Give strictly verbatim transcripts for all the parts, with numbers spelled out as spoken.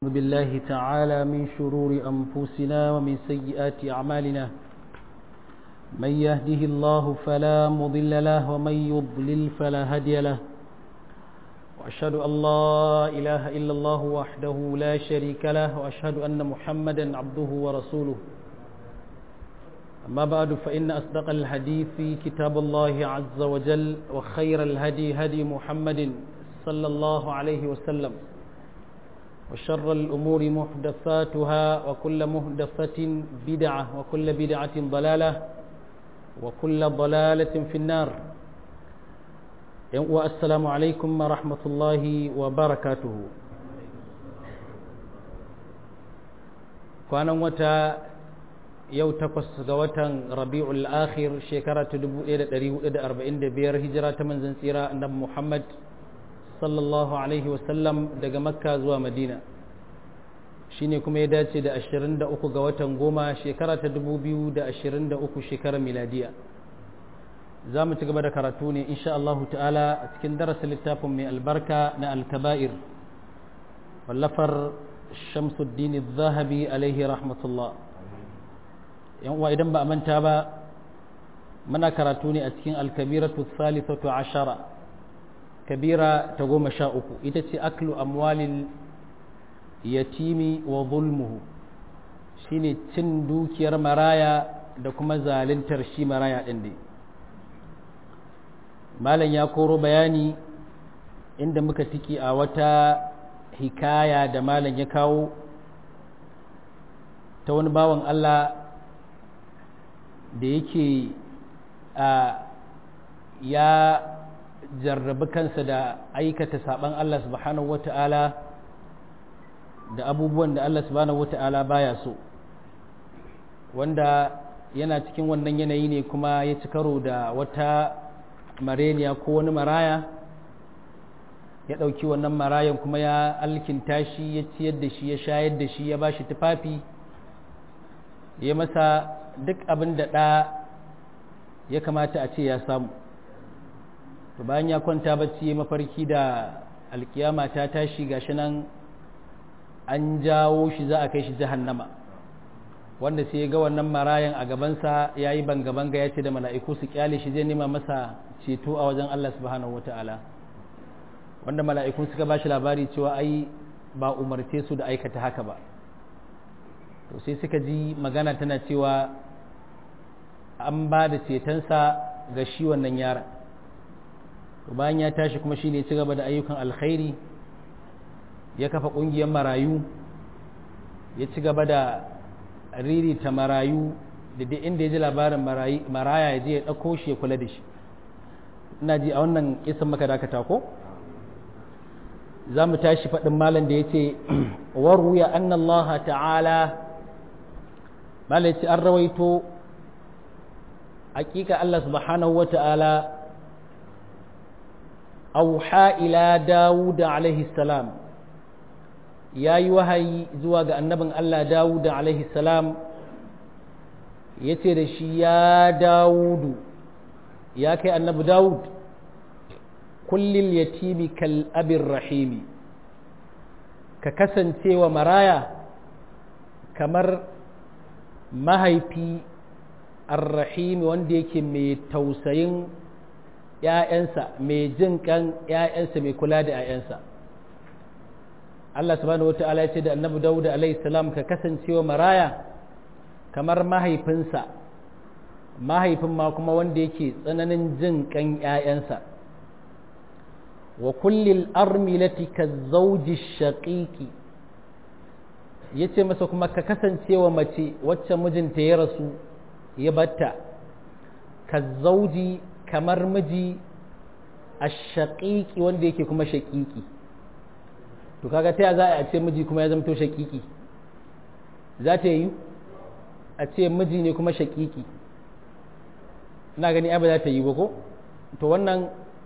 أعوذ بالله تعالى من شرور أنفسنا ومن سيئات أعمالنا من يهده الله فلا مضل له ومن يضلل فلا هادي له وأشهد أن لا إله إلا الله وحده لا شريك له وأشهد أن محمدا عبده ورسوله أما بعد فإن أصدق الحديث كتاب الله عز وجل وخير الهدي هدي محمد صلى الله عليه وسلم وشر الأمور محدثاتها وكل محدثة بدعة وكل بدعة ضلالة وكل ضلالة في النار والسلام عليكم ورحمة الله وبركاته كان وتا يو تقص غوتا ربيع الآخر شكرة دبو إيدة دريو إيدة أربعين دبير هجرة من زنسيرة النبي محمد sallallahu alaihi wasallam daga makka zuwa madina shine kuma ya dace da ashirin da uku ga watan goma shekara ta dubu biyu da ashirin da uku shekarar miladiya za mu ci gaba da karatu ne insha Allah ta'ala a cikin darasin littafin mai albarka na al-kaba'ir wallafar Shamsuddin az-Zahabi alaihi rahmatullah yan uwa idan ba a manta ba muna karatu ne a cikin al-kabiratu thalithatu ashara kabira ta goma sha uku ita ce aklu amwalin yatimi wa zulmuhu shine cin dukiyar maraya da kuma zaluntar shi maraya ɗin dai malam ya koro bayani inda muka tiki a wata hikaya da malam ya kawo ta wani bawan Allah da yake a ya jarrabi kansa da aikata saban Allah subhanahu wata'ala da abubuwan da Allah subhanahu wata'ala baya so wanda yana cikin wannan yanayi ne kuma ya ci karo da wata mareniya ko wani maraya ya ɗauki wannan marayan kuma ya alkinta shi ya ciyar da shi ya shayar da shi ya ba shi tufafi ya masa duk abin da ɗa ya kamata a ce ya samu to bayan ya kwanta bacci ya mafarki da alkiyama ta tashi gashi nan an jawo shi za a kai shi jahannama wanda sai ya ga wannan marayan a gabansa ya yi banga-banga ya ce da mala'iku su kyale shi zai nema masa ceto a wajen Allah subhanahu wata'ala wanda mala'ikun suka ba shi labari cewa ai ba umarce su da aikata haka ba to sai suka ji magana tana cewa an ba da cetonsa ga shi wannan yaron bayan ya tashi kuma shine ya ci gaba da ayyukan alkhairi ya kafa kungiyar marayu ya ci gaba da ririta marayu da duk inda ya ji labarin maraya ya je ya ɗauko shi ya kula da shi ina ji a wannan kisan maka dakata ko za mu tashi faɗin malam da ya ce waruya anna Allah ta'ala malam ce an rawaito hakika Allah subhanahu wa ta'ala auha ila Dawud alaihi salam ya yi wahayi zuwa ga annabin Allah Dawud alaihi salam ya ce da shi ya Dawudu ya kai annabi Dawud kullil yatimi kal abir rahimi ka kasancewa maraya kamar mahaifi ar-rahimi wanda yake mai tausayin ‘ya'yansa mai jin kan ‘ya'yansa mai kula da ‘ya'yansa. Allah subhanahu wa ta'ala ya ce da annabi Dawud alaihi salam ka kasancewa maraya kamar mahaifinsa, mahaifin ma kuma wanda yake tsananin jin kan ‘ya'yansa. Wa kullil armilati ka zauji shaƙiƙi, ya ce masa kuma ka kasancewa mace wacce mijinta ya rasu ya batta, ka zauji kamar miji a shaƙiƙi wanda yake kuma shaƙiƙi to kaga ta za a ce miji kuma ya zamto shaƙiƙi za ta yi a ce miji ne kuma shaƙiƙi ina gani abu za ta yi ba ko to wannan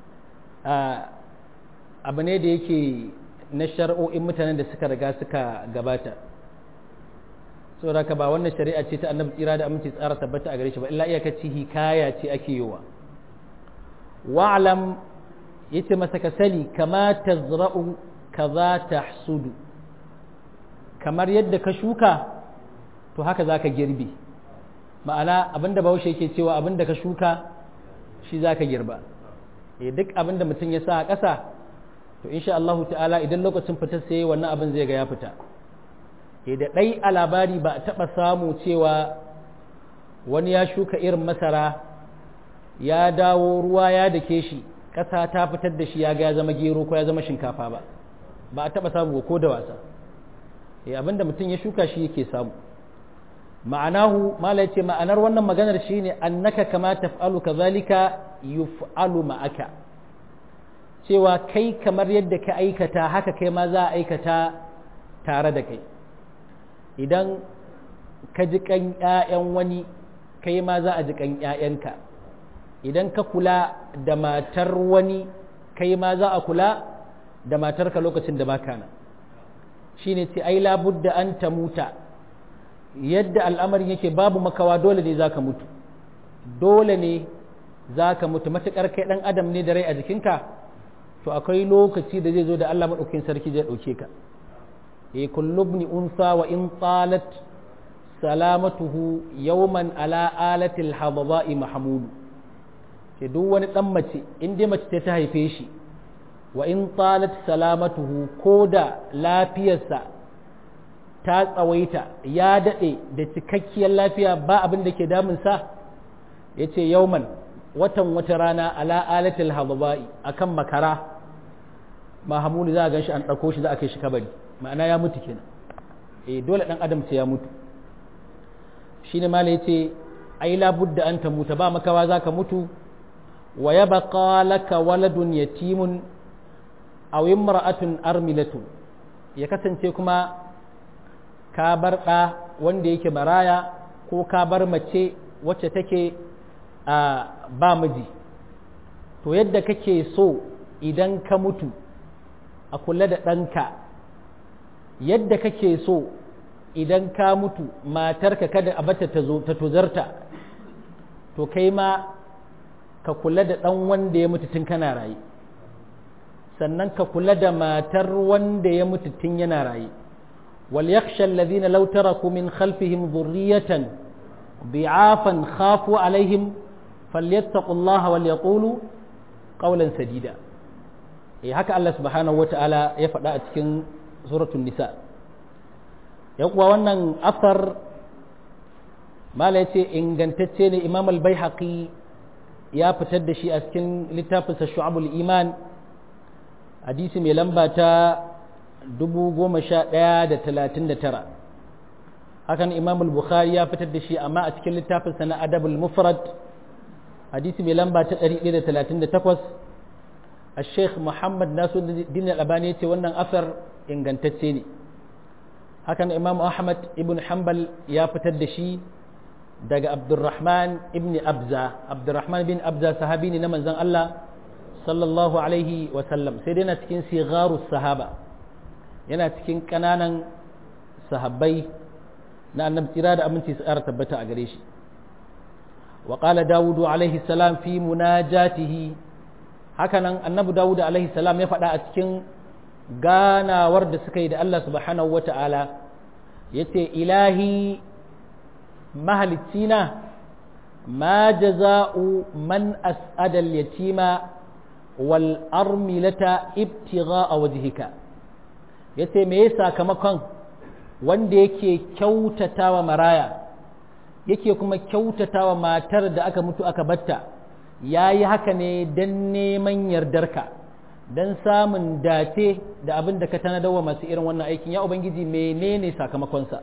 abu ne da yake na shar'o'in mutanen da suka riga suka gabata saboda ka ba wannan shari'a ce ta annabi tsira da aminci tsara tabbata a gare shi ba illa iyakaci hikaya ce ake yiwa wa'alam yace masa ka sani kama tazra'u kaza tahsudu kamar yadda ka shuka to haka za ka girbe ma'ana abinda bahaushe yake cewa abinda ka shuka shi za ka girba e duk abinda mutum ya sa a ƙasa to insha Allah ta'ala idan lokacin fitar sai wannan abin zai ga ya fita e da ɗai a labari ba a taɓa samu cewa wani ya shuka irin masara ya dawo ruwa ya dake shi ƙasa ta fitar da shi ya ga ya zama gero ko ya zama shinkafa ba ba a taɓa samu ko da wasa e abinda mutum ya shuka shi yake samu ma'anahu mala ce ma'anar wannan maganar shine annaka kama taf'alu kadhalika yuf'alu ma'aka cewa kai kamar yadda ka aikata haka kai ma za a aikata tare da kai idan ka ji kan ƴaƴan wani kai ma za a ji kan ƴaƴanka idan ka kula da matar wani kai ma za a kula da matarka lokacin da baka nan shine ce ai labudda an tamuta yadda al'amarin yake babu makawa dole ne zaka mutu dole ne zaka mutu matukar kai dan adam ne da rai a jikinka to akwai lokaci da zai zo da Allah madaukakin sarki zai dauke ka e kullu ibn unsa wa in talat salamatuhu yawman ala alatil hadba'i mahmud ke duk wani dan mace in dai mace ta haife shi wa in talat salamatuhu koda lafiyarsa ta tsawaita ya daɗe da cikakkiyar lafiya ba abin da ke damunsa ya ce yauman watan wata rana ala alatil hadba'i akan makara mahamudu za a gan shi an ɗauko shi za a kai shi kabari ma'ana ya mutu kenan eh dole ɗan adam ce ya mutu shi ne mala ya ce ai labudda an ta mutu ba makawa za ka mutu wa ya baqa laka waladun yatimun aw imra'atun armilatun ya kasance kuma ka bar ɗa wanda yake maraya ko ka bar mace wacce take a ba miji to yadda kake so idan ka mutu a kula da ɗanka yadda kake so idan ka mutu matarka kada a bata ta zo ta tozarta to kai ma ka kula da ɗan wanda ya mutu tun kana raye sannan ka kula da matar wanda ya mutu tun yana raye وليخشى الذين لو تركوا من خلفهم ذرية ضعافا خافوا عليهم فليتقوا الله وليقولوا قولا سديدا إيه هكا الله سبحانه وتعالى يفعل أتكن سورة النساء يقوى وانا أثر ما ليتي إن قنتتين إمام البيحقي يا فتدشي أتكن لتافس الشعب الإيمان حديث ميلمبا dubu goma sha ɗaya da talatin da tara hakan imam al-bukhari ya fitar da shi amma a cikin littafinsa na adabul mufrad hadisi mai lamba ta ɗari ɗaya da talatin da takwas a sheikh muhammad nasuddin al-albani ya ce wannan asar ingantacce ne hakan imam ahmad ibn hanbal ya fitar da shi daga abdurrahman ibn abza abdurrahman bin abza sahabi ne na manzon Allah sallallahu alaihi wa sallam sai dai na cikin sigarus sahaba yana cikin ƙananan sahabbai na annabi tsira da aminci su ƙara tabbata a gare shi wa qala dawudu alaihi salam fi munajatihi hakanan annabi dawudu alaihi salam ya faɗa a cikin ganawar da suka yi da Allah subhanahu wata'ala yace ilahi mahalicina ma jaza'u man as'ada al-yatima wal armilata ibtigha'a wajhika ya ce me ya sakamakon wanda yake kyautatawa maraya yake kuma kyautatawa matar da aka mutu aka batta ya yi haka ne don neman yardarka don samun dace da abin da ka tanadawa masu irin wannan aikin ya ubangiji menene sakamakonsa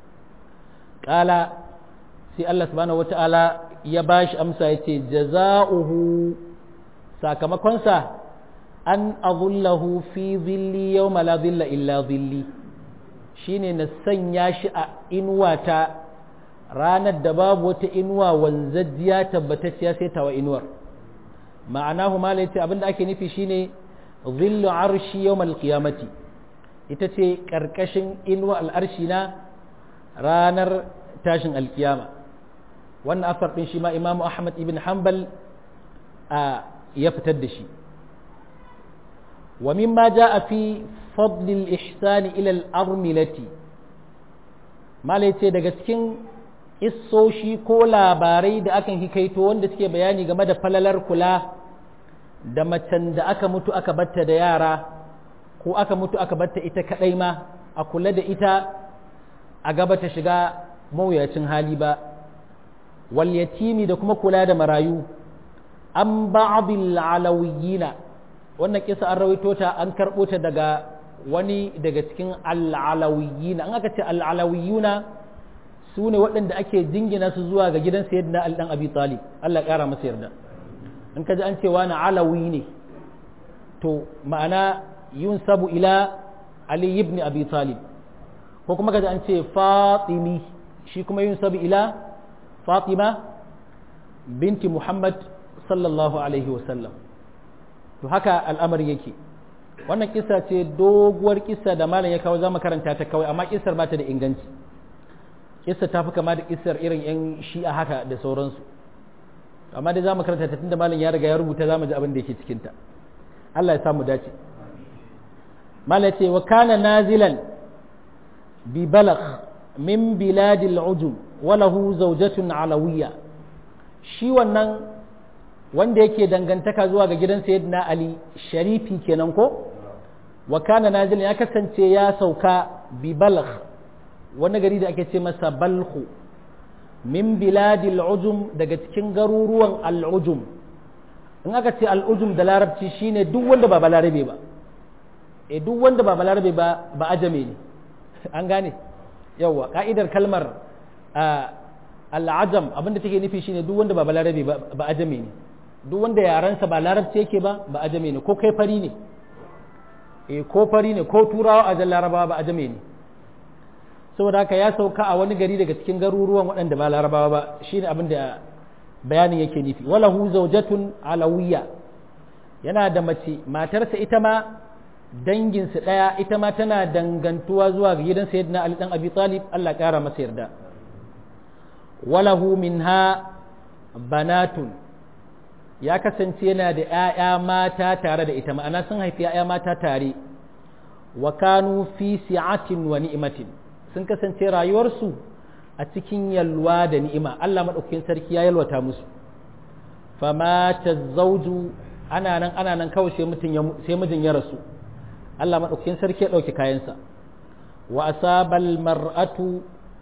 ƙala sai Allah subhanahu wata'ala ya bashi amsa ya ce jaza'uhu sakamakonsa an azullahu fi zilli yawma la zilla illa zilli shine na sanya shi a inuwata ranar da babu wata inuwa wanzajjiya tabbatacciya sai tawa inuwar ma'anahu mala yace abinda ake nufi shine zillu arshi yawmal qiyamati ita ce karkashin inuwa al'arshi na ranar tashin alkiyama wannan asar din shi ma imamu ahmad ibn hanbal a ya fitar da shi wa mimma jaa fi fadl al-ihsan ila al-armilati malai ce daga cikin issoshi ko labarai da akan hikaito wanda suke bayani game da falalar kula da macen da aka mutu aka batta da yara ko aka mutu aka batta ita kadai ma a kula da ita a gaba ta shiga mawuyacin hali ba wal yatimi da kuma kula da marayu an ba'dil alawiyina wannan kisa an rawaito ta an karbo ta daga wani daga cikin al-alawiyina an aka ce al-alawiyuna su ne waɗanda ake jingina su zuwa ga gidan sayyidina Ali dan Abi Talib Allah ƙara masa yarda in ka ji an ce wani alawi ne to ma'ana yunsabu ila Ali ibn Abi Talib ko kuma ka ji an ce Fatimi shi kuma yunsabu ila Fatima binti Muhammad sallallahu alaihi wasallam to haka al'amari yake wannan kisa ce doguwar kisa da malam ya kawo za mu karanta ta kawai amma kisar ba ta da inganci kissa ta fi kama da kissar irin 'yan shi'a haka da sauransu amma dai za mu karanta ta tunda malam ya riga ya rubuta za mu ji abin da yake cikinta Allah ya samu dace malam ce wa kana nazilan bi balagh min biladil ujum wa lahu zawjatun alawiyya shi wannan wanda yake dangantaka zuwa ga gidan sayyidina Ali sharifi kenan ko wa kana nazilan ya kasance ya sauka bi balagh wani gari da ake ce masa balhu min biladil ujum daga cikin garuruwan al'ujum in aka ce al'ujum da larabci shine duk wanda ba balarabe ba e duk wanda ba balarabe ba ba ajame ne an gane yawa ka'idar kalmar al'ajam abinda take nufi shine duk wanda ba balarabe ba ba ajame ne duk wanda yaransa ba larabci yake ba ba ajame ne ko kai fari ne e ko fari ne ko turawa a jan larabawa ba ajame ne saboda haka ya sauka a wani gari daga cikin garuruwan waɗanda ba larabawa ba shine abin da bayanin yake nufi walahu zawjatun alawiyya yana da mace matarsa ita ma danginsu ɗaya ita ma tana dangantuwa zuwa ga gidan sayyidina Ali dan Abi Talib Allah ƙara masa yarda walahu minha banatun ya kasance yana da ‘ya'ya mata tare da ita ma'ana sun haifi ‘ya'ya mata tare wa kanu fi si'atin wa ni'matin sun kasance rayuwarsu a cikin yalwa da ni'ima Allah maɗaukakin sarki ya yalwata musu fama ta zauju ana nan ana nan kawai sai mijin ya rasu Allah maɗaukakin sarki ya ɗauki kayansa wa asabal mar'atu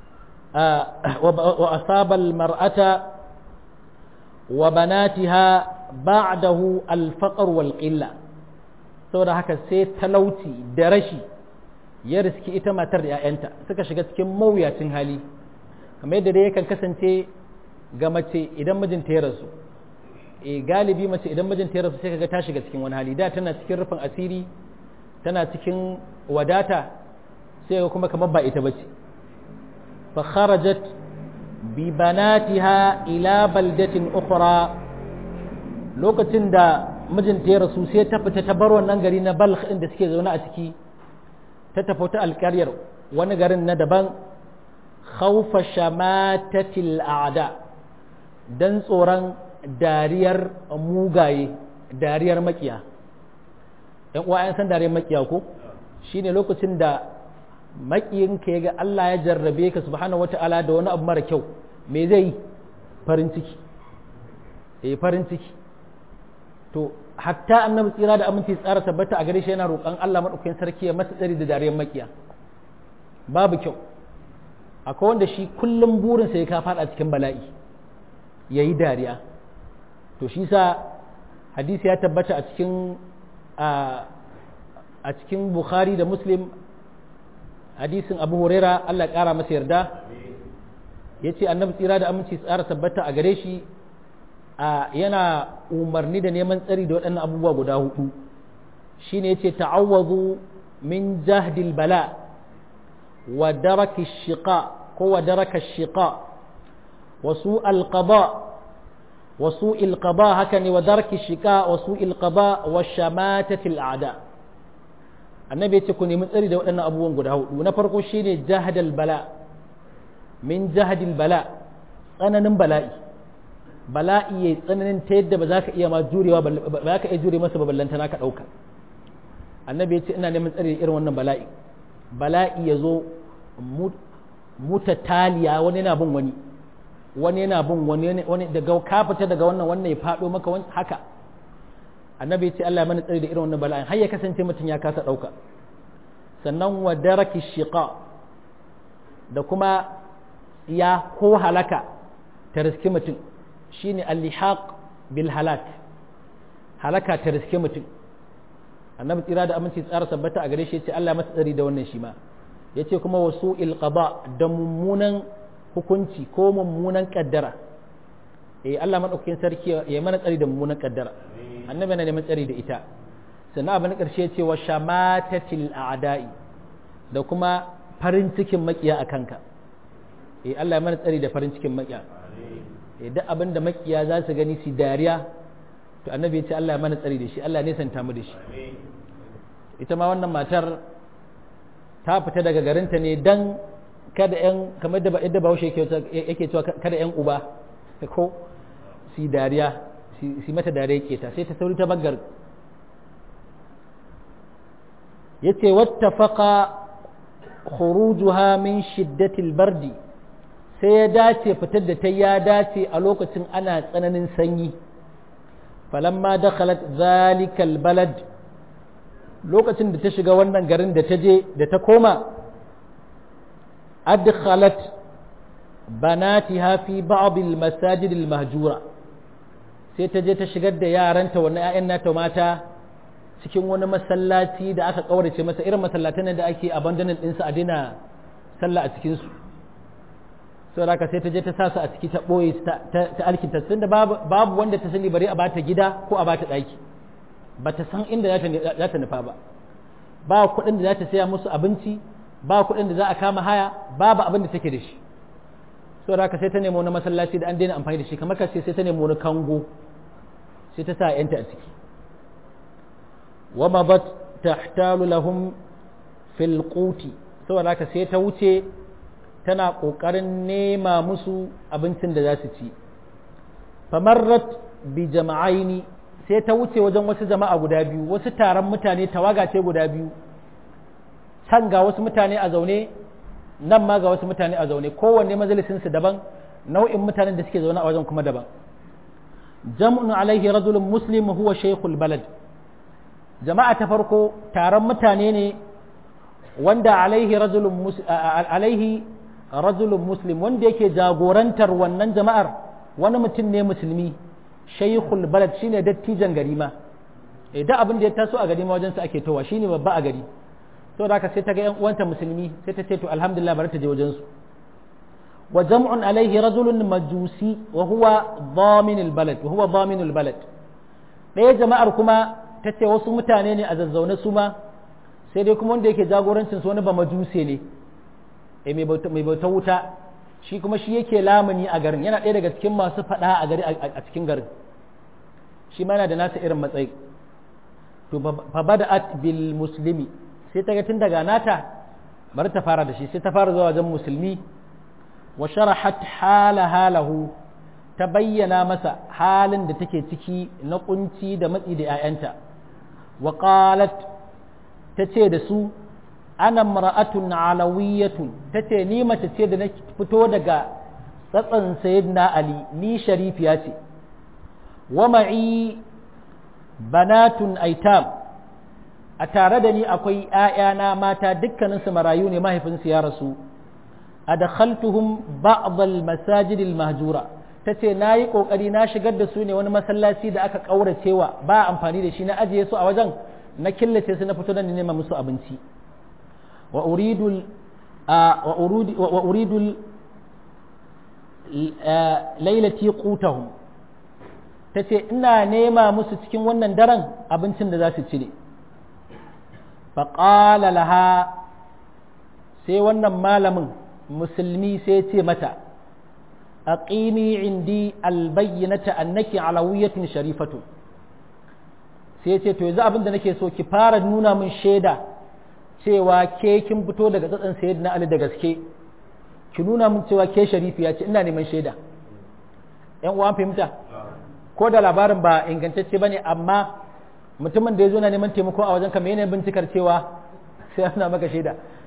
wa asabal mar'ata wa banatiha ba'dahu al-faqr wal qilla saboda haka sai talauci da rashi ya riski ita matar da ‘ya'yanta suka shiga cikin mawuyacin hali kamar yadda dai yakan kasance ga mace idan mijinta ya rasu e galibi mace idan mijinta ya rasu sai kaga ta shiga cikin wani hali da tana cikin rufin asiri tana cikin wadata sai ga kuma kamar ba ita bace fa kharajat bi banatiha ila baldatin ukhra lokacin da mijinta ya rasu sai ta fita ta bar wannan gari na Balkh inda suke zaune a ciki ta tafi ta alƙaryar wani garin na daban khawfa shamatatil a'da dan tsoron dariyar mugaye dariyar makiya ɗan uwa an san dariyar makiya ko shine lokacin da makiyinka ya ga Allah ya jarrabe ka subhanahu wata'ala da wani abu mara kyau me zai yi farin ciki eh farin ciki to hatta annabi tsira da aminci tsara tabbata a gare shi yana roƙon Allah madaukakin sarki ya masa tsari da dariyar makiya babu kyau akwai wanda shi kullum burinsa ya ka fada cikin bala'i yayi dariya to shi sa hadisi ya tabbata a cikin a cikin Bukhari da Muslim hadisin Abu Huraira Allah ƙara masa yarda yace annabi tsira da aminci tsara tabbata a gare shi yana umarni da neman tsari da waɗannan abubuwa guda hudu shine yace ta'awwazu min jahdil bala wa daraki shiqa ko wa daraka shiqa wa su'al qada wa su'il qada haka ne wa daraki shiqa wa su'il qada wa shamatatil a'da annabi yace ku nemi tsari da waɗannan abubuwan guda hudu na farko shine jahdal bala min jahdil bala tsananin bala'i bala'i yayi tsananin ta yadda ba za ka iya ma jurewa ba za ka iya jure masa baballanta naka dauka annabi ya ce ina neman tsare irin wannan bala'i bala'i ya zo mutataliya wani yana bin wani wani yana bin wani wani daga ka fita daga wannan wannan ya fado maka wani haka annabi ce Allah ya mana tsari da irin wannan bala'in har ya kasance mutum ya kasa dauka sannan wa daraki shiqa da kuma ya ko halaka ta riske mutum shine al-lihaq bil halak halaka ta riske mutum annabi tsira da aminci tsara sabbata a gare shi ce Allah ya masa tsari da wannan shi ma yace kuma wasu ilqada da mummunan hukunci ko mummunan kaddara eh Allah madaukakin sarki ya mana tsari da mummunan kaddara annabi yana neman tsari da ita sannan abin karshe yace wa shamatatil a'da'i da kuma farin cikin makiya a kanka eh Allah ya mana tsari da farin cikin makiya eh duk abin da makiya za su gani su dariya to annabi yace Allah ya mana tsari da shi Allah ne santa mu da shi ita ma wannan matar ta fita daga garinta ne dan kada yan kamar da yadda Bahaushe yake cewa kada yan uba ko si dariya si mata dariya yake ta sai ta sauri ta baggar yace wattafaqa khurujuha min shiddatil bardi sai ya dace fitar da ta ya dace a lokacin ana tsananin sanyi falamma dakhalat zalikal balad lokacin da ta shiga wannan garin da ta je da ta koma adkhalat banatiha fi ba'd al masajid al mahjura sai ta je ta shigar da yaranta wannan ƴaƴan nata mata cikin wani masallaci da aka kaurace masa irin masallatan da ake abandonin ɗinsu a daina sallah a cikin su saboda haka sai ta je ta sa su a ciki ta boye ta alkinta tunda babu babu wanda ta sani bari a bata gida ko a bata daki bata san inda za ta nufa ba ba kuɗin da za ta saya musu abinci ba kuɗin da za a kama haya babu abin da take da shi saboda haka sai ta nemi wani masallaci da an daina amfani da shi kamar kace sai ta nemi wani kango sai ta sa yanta a ciki wa madat tahtalu lahum fil quti saboda haka sai ta wuce tana kokarin nema musu abincin da za su ci famarrat bi jama'aini sai ta wuce wajen wasu jama'a guda biyu wasu taron mutane tawaga ce guda biyu can ga wasu mutane a zaune nan ma ga wasu mutane a zaune kowanne majalisinsu daban nau'in mutanen da suke zaune a wajen kuma daban jam'un alaihi rajulun muslim huwa shaykhul balad jama'a ta farko taron mutane ne wanda alaihi rajulun alaihi rajulun muslim wanda yake jagorantar wannan jama'ar wani mutum ne musulmi shaykhul balad shine dattijan gari ma eh da abin da ya taso a gari ma wajen sa ake towa shine babba a gari to da haka sai ta ga yan uwanta musulmi sai ta ce to alhamdulillah bari ta je wajen su wa jam'un alaihi rajulun majusi wa huwa dhamin albalad wa huwa dhamin albalad ɗaya jama'ar kuma ta ce wasu mutane ne a zazzaune su ma sai dai kuma wanda yake jagorancin su wani ba majuse ne eh mai bauta wuta shi kuma shi yake lamuni a garin yana ɗaya daga cikin masu faɗa a gari a cikin garin shi ma yana da nasa irin matsayi to fa bada'at bil muslimi sai ta ga tun daga nata bari ta fara da shi sai ta fara zuwa wajen musulmi wa sharahat hala halahu ta bayyana masa halin da take ciki na kunci da matsi da 'ya'yanta wa qalat tace da su ana mar'atun alawiyatun tace ni mace ce da na fito daga tsatsan sayyidina ali ni sharifiya ce wa ma'i banatun aitam a tare da ni akwai ‘ya'yana mata dukkaninsu marayu ne mahaifinsu ya rasu a da khaltuhum ba'dal masajidil mahjura ta ce na yi ƙoƙari na shigar da su ne wani masallaci da aka ƙauracewa ba amfani da shi na ajiye su a wajen na killace su na fito da nema musu abinci wa uridul wa uridul lailati qutahum ta ce ina nema musu cikin wannan daren abincin da za su ci ne faƙala laha sai wannan malamin musulmi sai ce mata aqimi indi albayyinata annaki alawiyatun sharifatu sai ce to yanzu abin da nake so ki fara nuna min shaida cewa ke kin fito daga tsatsan sayyidina Ali da gaske ki nuna min cewa ke sharifiya ce ina neman shaida ƴan uwan fahimta ko da labarin ba ingantacce bane amma mutumin da ya zo na neman taimako a wajen ka menene bincikar cewa sai ana maka shaida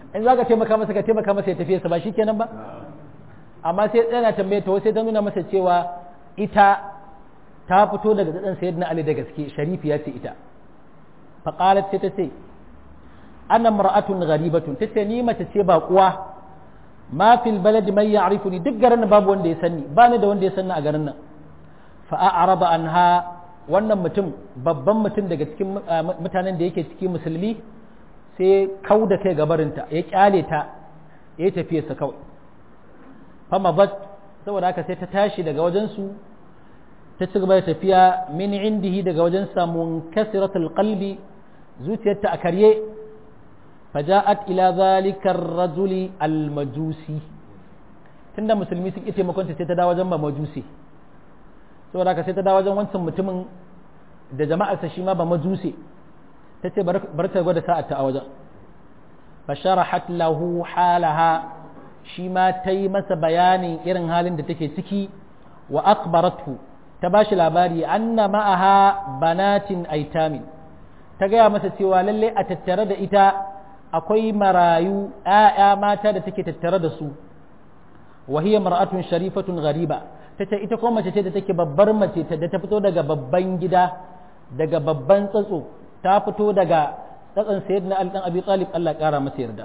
in za ka taimaka masa ka taimaka masa ya tafiye sa ba shi kenan ba amma sai tsana tambaye ta sai ta nuna masa cewa ita ta fito daga tsadan sayyidina Ali da gaske sharifiya ce ita fa qalat sai ta ce ana mar'atun gharibatun ta ce ni mace ce ba kuwa ma fil balad man ya'rifuni duk garin babu wanda ya sanni ba ni da wanda ya sanni a garin nan fa a'rada anha wannan mutum babban mutum daga cikin mutanen da yake cikin musulmi sai kau da kai gabarinta ya kyale ta ya tafiye sa kawai fama bat saboda haka sai ta tashi daga wajensu ta ci gaba da tafiya min indihi daga wajen samun kasiratul qalbi zuciyarta a karye faja'at ila zalika ar-rajuli al-majusi tunda musulmi sun ite makonta sai ta dawo wajen majusi saboda haka sai ta dawo wajen wancan mutumin da jama'arsa shi ma ba majusi ta ce bar ta gwada sa'ata a wajen fasharahat lahu halaha shi ma ta yi masa bayanin irin halin da take ciki wa akbaratu ta ba shi labari anna ma'aha banatin aitamin ta gaya masa cewa lalle a tattare da ita akwai marayu ‘ya'ya mata da take tattare da su wa hiya mar'atun sharifatun ghariba ta ce ita kuma mace ce da take babbar mace da ta fito daga babban gida daga babban tsatso ta fito daga tsatson sayyidina Ali dan Abi Talib Allah kara masa yarda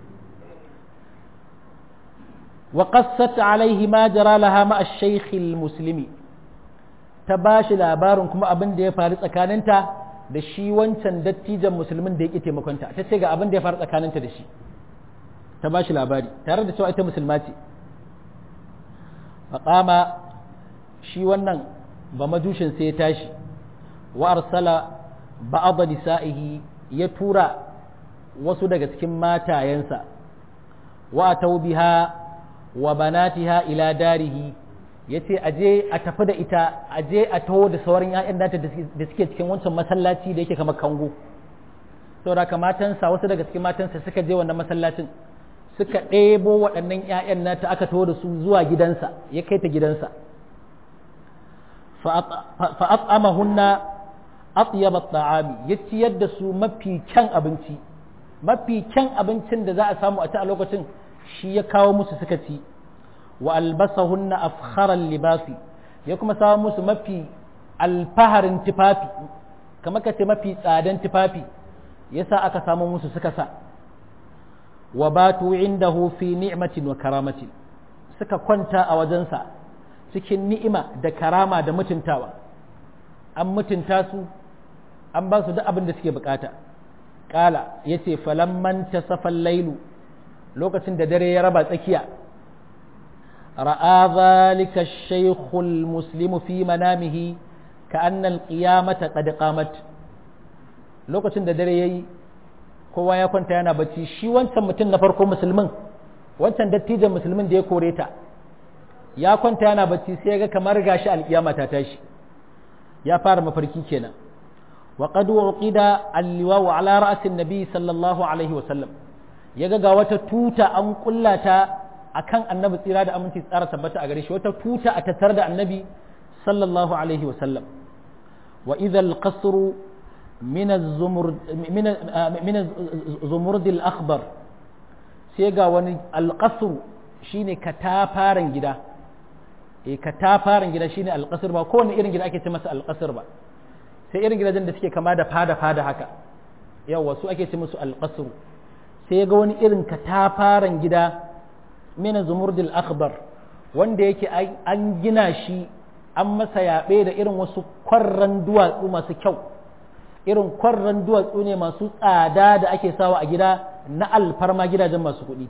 wa qassat alaihi ma jara laha ma ash-shaykh al-muslimi ta bashi labarin kuma abin da ya faru tsakaninta da shi wancan dattijan musulmin da yake taimakonta ta ce ga abin da ya faru tsakaninta da shi ta bashi labari tare da cewa ita musulma ce faqama shi wannan ba majushin sai ya tashi wa arsala ba'd nisa'ihi ya tura wasu daga cikin matayensa wa atau biha wa banatiha ila darihi yace aje a tafi da ita aje a taho da sauran ƴaƴan nata da suke cikin wancan masallaci da yake kamar kango saboda ka matansa wasu daga cikin matansa suka je wannan masallacin suka ɗebo waɗannan ƴaƴan nata aka taho da su zuwa gidansa ya kai ta gidansa fa at'amahunna atyab at-ta'ami ya ciyar da su mafi kyan abinci mafi kyan abincin da za a samu a ta a lokacin shi ya kawo musu suka ci wa albasahunna afkharal libasi ya kuma samu musu mafi alfaharin tufafi kamar ka ce mafi tsadan tufafi yasa aka samu musu suka sa wa batu indahu fi ni'matin wa karamatin suka kwanta a wajensa cikin ni'ima da karama da mutuntawa an mutunta su an ba su duk abin da suke bukata kala yace falamman tasafal lailu lokacin da dare ya raba tsakiya ra'a zalika ash-shaykh al-muslim fi manamihi ka'anna al-qiyamata qad qamat lokacin da dare yayi kowa ya kwanta yana bacci shi wancan mutum na farko musulmin wancan dattijan musulmin da ya kore ta ya kwanta yana bacci sai ya ga kamar gashi al-qiyama ta tashi ya fara mafarki kenan wa qad uqida al-liwa ala ra'si an-nabi sallallahu alaihi wa sallam yaga ga wata tuta an kullata akan annabi tsira da aminci tsara tabbata a gare shi wata tuta a tattar da annabi sallallahu alaihi wa sallam wa idha al-qasru min az-zumurd min min az-zumurd al-akhbar sai ga wani al-qasr shine katafaren gida eh katafaren gida shine al-qasr ba kowane irin gida ake ce masa al-qasr ba sai irin gidajen da suke kama da fada fada haka yawa su ake ce musu al-qasr sai ga wani irin katafaren gida min zumurdil akhbar wanda yake an gina shi an masa yaɓe da irin wasu kwarran duwatsu masu kyau irin kwarran duwatsu ne masu tsada da ake sawa a gida na alfarma gidajen masu kuɗi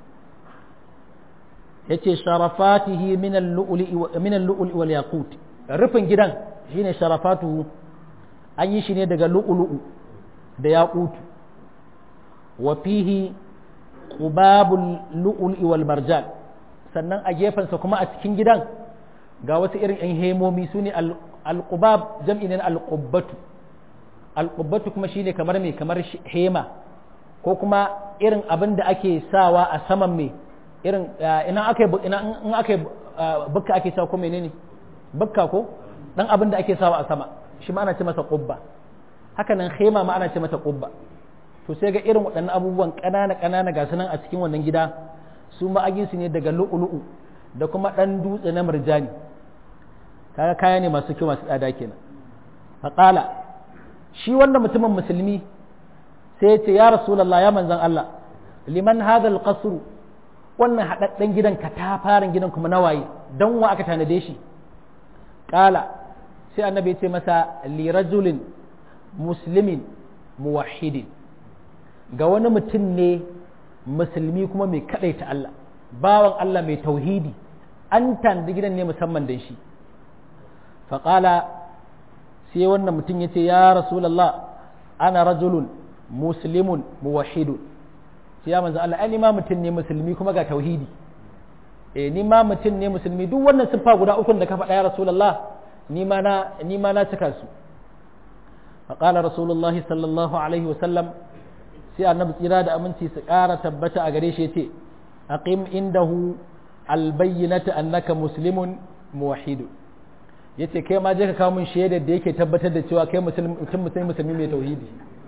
yace sharafatihi min al-lu'li wal yaqut rufin gidan shine sharafatuhu an yi shi ne daga lu'lu'u da yaqutu wa fihi qubabul lu'lu'i wal marjan sannan a gefensa kuma a cikin gidan ga wasu irin yan hemomi sune al-qubab jam'i ne al-qubbatu al-qubbatu kuma shine kamar me kamar hema ko kuma irin abin da ake sawa a saman me irin ina aka ina in aka bukka ake sawa ko menene bukka ko dan abin da ake sawa a sama shi ma ana ce masa qubba haka nan hema ma ana ce mata qubba to sai ga irin waɗannan abubuwan ƙanana ƙanana ga sunan a cikin wannan gida su ma'aginsu ne daga lu'ulu'u da kuma ɗan dutse na murjani kaga kaya ne masu kyau masu tsada kenan faƙala shi wannan mutumin musulmi sai ya ce ya rasulallah ya manzan Allah liman hadal qasru wannan haɗaɗɗen gidan ka ta farin gidan kuma nawaye don wa aka tanade shi ƙala sai annabi ya ce masa li rajulin muslimin muwahhidin ga wani mutum ne musulmi kuma mai kaɗaita Allah bawan Allah mai tauhidi an tanadi gidan ne musamman da shi faƙala sai wannan mutum ya ce ya rasulallah ana rajulun muslimun muwahhidun sai ya manzo Allah ai ma mutum ne musulmi kuma ga tauhidi eh ni ma mutum ne musulmi duk wannan siffa guda uku da ka faɗa ya rasulullah ni ma na ni ma na cika su faqala rasulullahi sallallahu alaihi wa sallam sai annabi tsira da aminci su ƙara tabbata a gare shi yace aqim indahu albayyinata annaka muslimun muwahhidun yace kai ma je ka kawo min shaidar da yake tabbatar da cewa kai musulmi musulmi mai tauhidi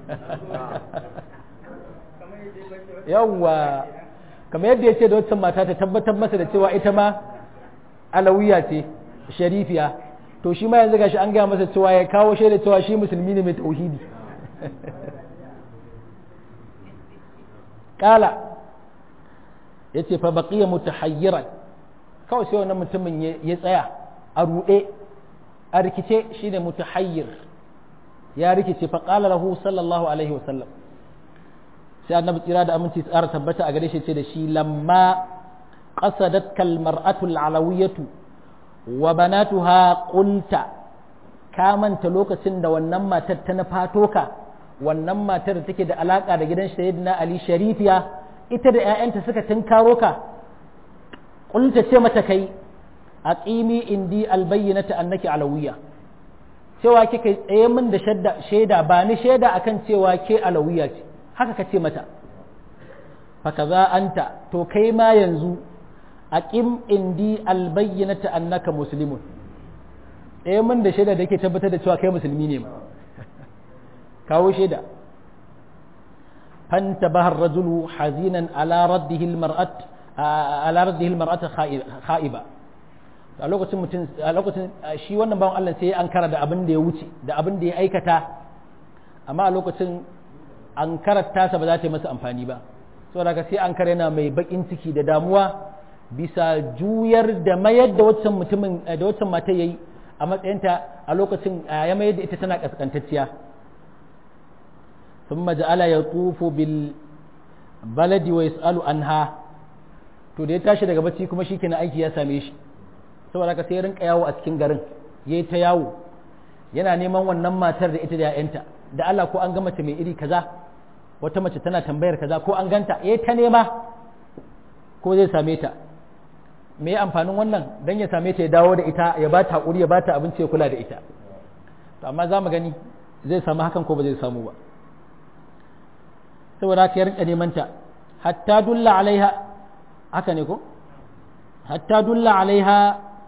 yawwa kamar yadda ya ce da waccan mata ta tabbatar masa da cewa ita ma alawiya ce sharifiya to shi ma yanzu gashi an gaya masa cewa ya kawo shaida cewa shi musulmi ne mai tauhidi kala ya ce fa baqiya mutahayyiran kawai sai wannan mutumin ya tsaya a ruɗe a rikice shine mutahayyir ya rikice fa qala lahu sallallahu alaihi wa sallam sai annabi tsira da aminci tsara tabbata a gare shi ce da shi lamma qasadat kal mar'atu alawiyatu wa banatuha qulta ka manta lokacin da wannan matar ta nafato ka wannan matar da take da alaka da gidan sayyidina ali sharifiya ita da ƴaƴanta suka tinkaro ka qulta ce mata kai aqimi indi albayyinata annaki alawiyya cewa kike tsaye min da shaida ba ni shaida akan cewa ke alawiyya ce haka ka ce mata fakaza anta to kai ma yanzu aqim indi albayyinata annaka muslimun eh mun da shaida da yake tabbatar da cewa kai musulmi ne ma kawo shaida fantabaha ar-rajulu hazinan ala raddihi al-mar'at ala raddihi al-mar'at kha'iba a lokacin mutum a lokacin shi wannan bawan Allah sai an kara da abin da ya wuce da abin da ya aikata amma a lokacin an karata sa ba za ta yi masa amfani ba saboda ka sai an kare yana mai bakin ciki da damuwa bisa juyar da mayar da waccan mutumin da waccan mata yayi a matsayinta a lokacin ya mayar da ita tana kaskantacciya thumma ja'ala yatufu bil baladi wa yas'alu anha to da ya tashi daga bacci kuma shikenan aiki ya same shi saboda ka sai rinka yawo a cikin garin yayi ta yawo yana neman wannan matar da ita da 'ya'yanta da Allah ko an ga mace mai iri kaza wata mace tana tambayar kaza ko an ganta yayi ta nema ko zai same ta me ya amfanin wannan dan ya same ta ya dawo da ita ya ba ta hakuri ya ba ta abinci ya kula da ita to amma za mu gani zai samu hakan ko ba zai samu ba saboda haka ya rinka neman ta hatta dulla alaiha haka ne ko hatta dulla alaiha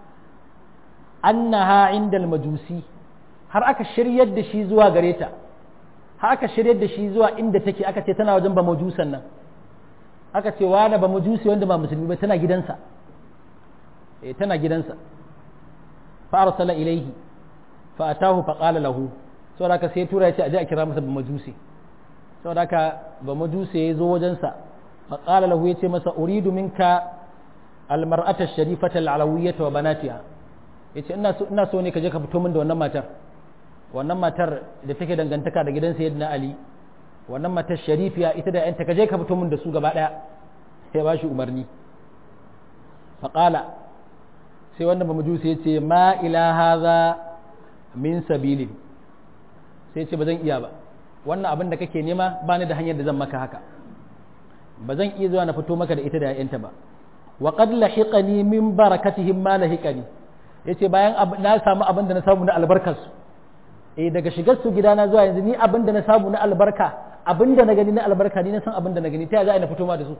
annaha inda majusi har aka shiryar da shi zuwa gare ta har aka shiryar da shi zuwa inda take aka ce tana wajen ba majusan nan aka ce wani ba majusi wanda ba musulmi ba tana gidansa eh tana gidansa fa arsala ilaihi fa atahu fa qala lahu saboda haka sai tura ya ce aje a kira masa ba majusi saboda haka ba majusi ya zo wajensa fa qala lahu ya ce masa uridu minka almar'ata ash-sharifata al-alawiyyata wa banatiha yace ina so ina so ne ka je ka fito min da wannan matar wannan matar da take dangantaka da gidan sayyidina ali wannan matar sharifiya ita da yanta ka je ka fito min da su gaba daya sai ba shi umarni faqala sai wannan majusi yace ma ila hadha min sabilin sai yace bazan iya ba wannan abin da kake nema ba ni da hanyar da zan maka haka bazan iya zuwa na fito maka da ita da yanta ba wa qad lahiqani min barakatihim ma lahiqani yace bayan na samu abin da na samu na albarkar su eh daga shigar su gidana zuwa yanzu ni abin da na samu na albarka abin da na gani na albarka ni na san abin da na gani ta za a na fito ma da su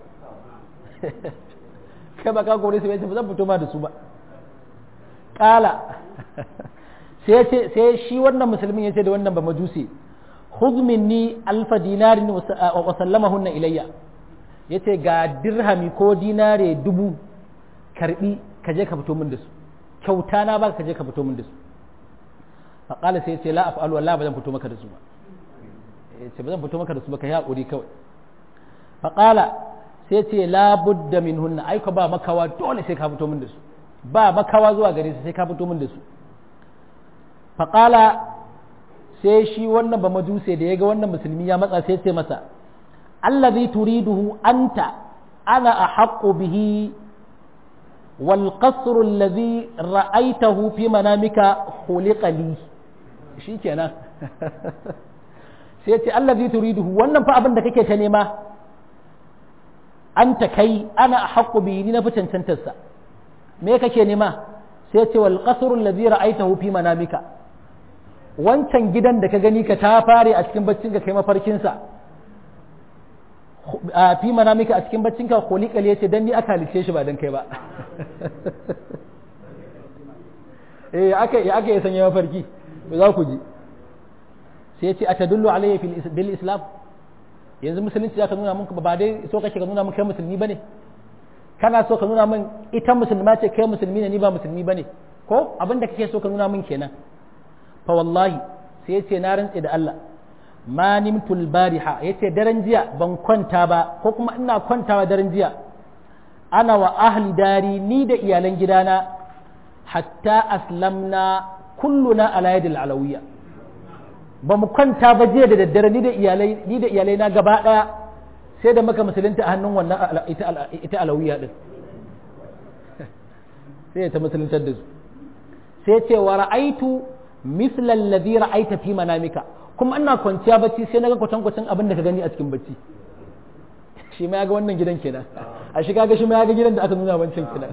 kai ba ka gore su yace ba zan fito ma da su ba kala sai yace sai shi wannan musulmin yace da wannan ba majusi khudh minni alfa dinarin wa sallamahunna ilayya yace ga dirhami ko dinare dubu karbi ka je ka fito min da su kyauta na ba ka je ka fito min da su fa qala sai yace la af'alu wallahi ba zan fito maka da su ba yace ba zan fito maka da su ba kai hakuri kawai fa qala sai yace la budda minhunna ai ka ba makawa dole sai ka fito min da su ba makawa zuwa gare su sai ka fito min da su fa qala sai shi wannan ba majuse da yaga wannan musulmi ya matsa sai ce masa allazi turiduhu anta ana ahaqqu bihi wal qasru allazi ra'aytahu fi manamika khuliqa li shikenan sai ce allazi turiduhu wannan fa abin da kake ta nema anta kai ana ahaqqu bihi ni na fi cancantar sa me kake nema sai ce wal qasru allazi ra'aytahu fi manamika wancan gidan da ka gani ka ta fare a cikin baccin ka kai mafarkinsa a fi manamika a cikin baccin ka khuliqa li yace dan ni aka halice shi ba dan kai ba eh aka yi aka yi sanya mafarki za ku ji sai yace atadullu alayya fil bil islam yanzu musulunci zaka nuna mun ba dai so kake ka nuna mun kai musulmi bane kana so ka nuna mun ita musulma ce kai musulmi ne ni ba musulmi bane ko abinda kake so ka nuna mun kenan fa wallahi sai yace na rantse da Allah ma nimtul bariha yace daren jiya ban kwanta ba ko kuma ina kwantawa daren jiya ana wa ahli dari ni da iyalan gidana hatta aslamna kulluna ala yadil alawiyya ba mu kwanta ba jiya da daddare ni da iyalai ni da iyalai na gaba daya sai da maka musulunta a hannun wannan ita ita alawiyya din sai ta musuluntar da su sai ce wa ra'aitu misla alladhi ra'aita fi manamika kuma ina kwanciya bacci sai naga kwatan kwatan abin da ka gani a cikin bacci shi ma yaga wannan gidan kenan a shi kaga shi ma yaga gidan da aka nuna wancan kenan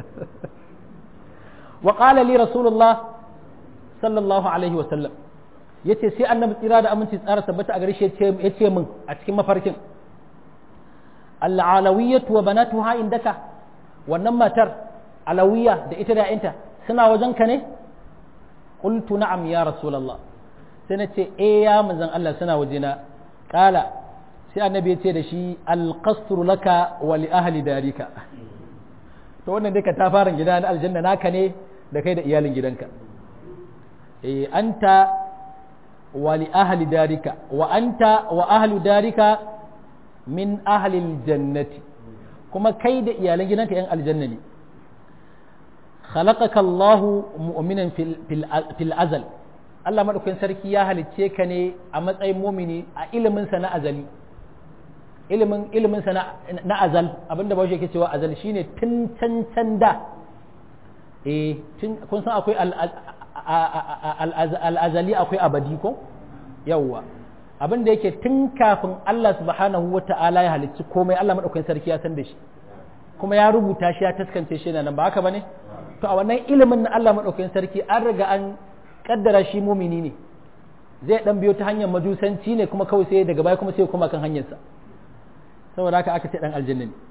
wa qala li rasulullah sallallahu alaihi wa sallam yace sai annabi tsira da aminci tsara tabbata a gare shi yace yace min a cikin mafarkin al-alawiyatu wa banatuha indaka wannan matar alawiya da ita da ƴaƴanta suna wajenka ne qultu na'am ya rasulullah sai na ce eh ya manzon Allah suna wajena kala sai annabi ya ce da shi alqasru laka wa li ahli darika to wannan dai ka ta fara gida na aljanna naka ne da kai da iyalin gidanka eh anta wa li ahli darika wa anta wa ahli darika min ahli aljannati kuma kai da iyalan gidanka yan aljanna ne خلقك الله مؤمنا في في الازل Allah madaukakin sarki ya halicce ka ne a matsayin mumini a ilimin sa na azali ilimin ilimin sa na azal abinda bawo yake cewa azal shine tun can can da eh tun kun san akwai al azali akwai abadi ko yawwa abinda yake tun kafin Allah subhanahu wata'ala ya halicci komai Allah madaukakin sarki ya san da shi kuma ya rubuta shi ya taskance shi nan ba haka bane to a wannan ilimin na Allah maɗaukakin sarki an riga an kaddara shi mumini ne zai dan biyo ta hanyar majusanci ne kuma kawai sai daga baya kuma sai kuma kan hanyarsa saboda haka aka ce dan aljanna ne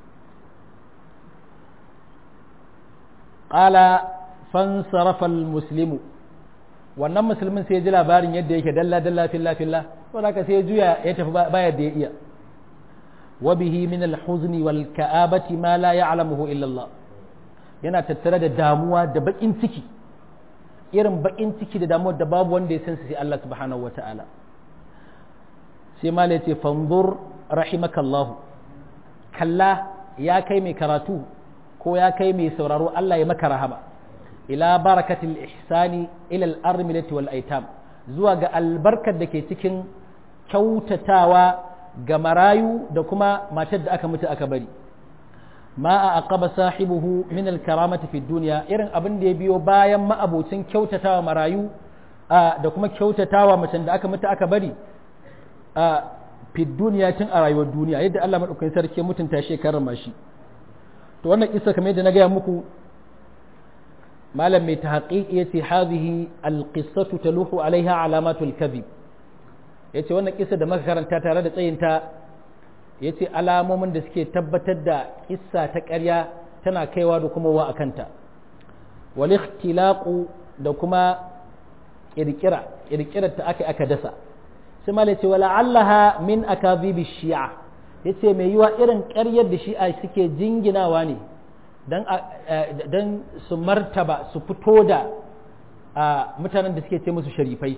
qala fansarafa almuslimu wannan musulmin sai ya ji labarin yadda yake dalla dalla filla filla saboda haka sai ya juya ya tafi baya da ya iya wa bihi min alhuzni wal ka'abati ma la ya'lamuhu illa Allah yana tattare da damuwa da bakin ciki irin bakin ciki da damuwa da babu wanda ya san sai Allah subhanahu wata'ala sai mala yace fanzur rahimakallahu kalla ya kai mai karatu ko ya kai mai sauraro Allah ya maka rahama ila barakatil ihsani ila al-armilati wal aitam zuwa ga albarkar da ke cikin kyautatawa ga marayu da kuma matar da aka mutu aka bari ma a aqaba sahibuhu min al-karamati fi dunya irin abin da ya biyo bayan ma'abocin kyautatawa marayu da kuma kyautatawa macen da aka mutu aka bari a fi duniya tun a rayuwar duniya yadda Allah madaukakin sarki mutunta shi karrama shi to wannan kissa kamar yadda na gaya muku malam mai tahqiq yace hadhihi al-qissatu taluhu alaiha alamatul kadhib yace wannan kissa da muka karanta tare da tsayinta ya ce alamomin da suke tabbatar da kissa ta ƙarya tana kaiwa da kuma wa a kanta wal ikhtilaqu da kuma kirkira kirkirar ta aka aka dasa sai malai ce wala allaha min akazibi shi'a yace mai yiwa irin ƙaryar da shi'a suke jinginawa ne dan dan su martaba su fito da mutanen da suke ce musu sharifai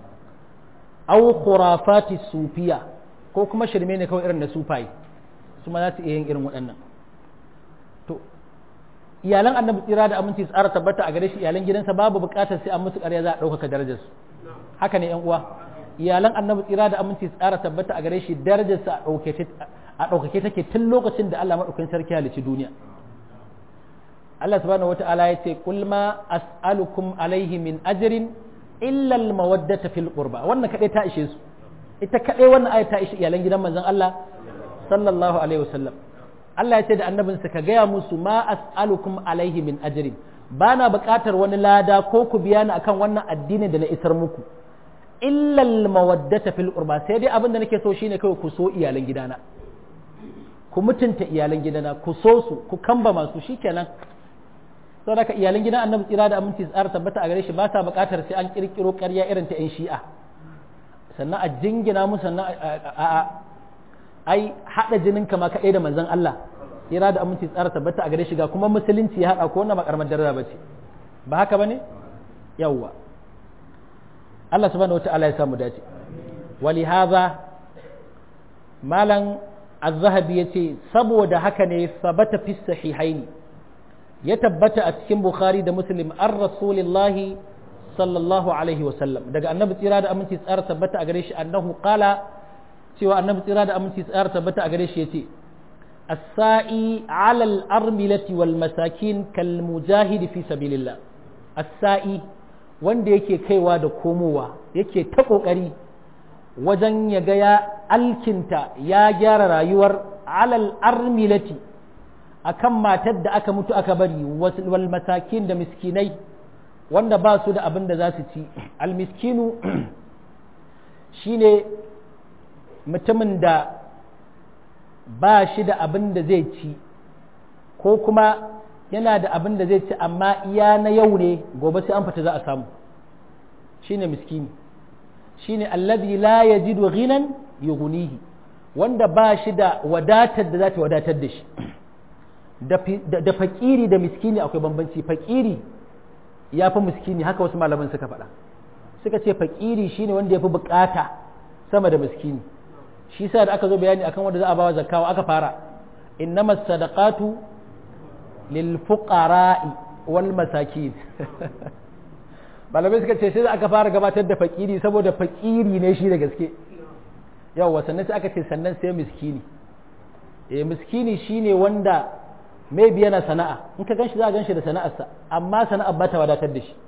aw khurafati sufiya ko kuma shirme ne kawai irin na sufai su ma za su iya yin irin waɗannan to iyalan annabi tsira da aminci tsara tabbata a gare shi iyalan gidansa babu buƙatar sai an musu ƙarya za a ɗaukaka darajarsu haka ne yan uwa iyalan annabi tsira da aminci tsara tabbata a gare shi darajarsa a ɗaukake take tun lokacin da Allah maɗaukakin sarki halicci duniya Allah subhanahu wata'ala ya ce qul ma as'alukum alaihi min ajrin illa al mawaddata fil qurba wannan kadai ta ishe su ita kadai wannan ayat ta ishe iyalan gidan manzon Allah sallallahu alaihi wasallam Allah ya ce da annabinsa ka gaya musu ma as'alukum alaihi min ajrin bana buƙatar wani lada ko ku biya ni akan wannan addini da na isar muku illa al mawaddata fil qurba sai dai abin da nake so shine kawai ku so iyalan gidana ku mutunta iyalan gidana ku so su ku kamba masu shikenan saboda ka iyalan gidan annabi tsira da aminci tsara tabbata a gare shi ba sa buƙatar sai an kirkiro ƙarya irin ta 'yan shi'a sannan a jingina mu sannan a ai haɗa jinin kama kaɗai da manzon Allah tsira da aminci tsara tabbata a gare shi ga kuma musulunci ya haɗa ko wannan ba karamar daraja ba ce ba haka ba ne yawwa Allah subhanahu wata'ala ya samu dace wali haza malam az-zahabi yace saboda haka ne sabata fi sahihaini ya tabbata a cikin bukhari da muslim an rasulillahi sallallahu alaihi wasallam daga annabi tsira da aminci tsara tabbata a gare shi annahu qala cewa annabi tsira da aminci tsara tabbata a gare shi yace as-sa'i 'ala al-armilati wal masakin kal mujahidi fi sabilillah as-sa'i wanda yake kaiwa da komowa yake ta kokari wajen ya ga ya alkinta ya gyara rayuwar 'ala al-armilati akan matar da aka mutu aka bari wal masakin da miskinai wanda ba su da abin da za su ci almiskinu shine mutumin da ba shi da abin da zai ci ko kuma yana da abin da zai ci amma iya na yau ne gobe sai an fita za a samu shine miskini shine alladhi la yajidu ghinan yughnihi wanda ba shi da wadatar da za ta wadatar da shi da fakiri da miskini akwai bambanci fakiri ya fi miskini haka wasu malaman suka faɗa suka ce fakiri shine wanda ya fi bukata sama da miskini shi sa da aka zo bayani akan wanda za a bawa zakawa aka fara innamas sadaqatu lil fuqara'i wal masakin malamai suka ce sai aka fara gabatar da fakiri saboda fakiri ne shi da gaske yawa sannan sai aka ce sannan sai miskini eh miskini shine wanda maybe yana sana'a in ka ganshi za a ganshi da sana'arsa amma sana'ar ba ta wadatar da shi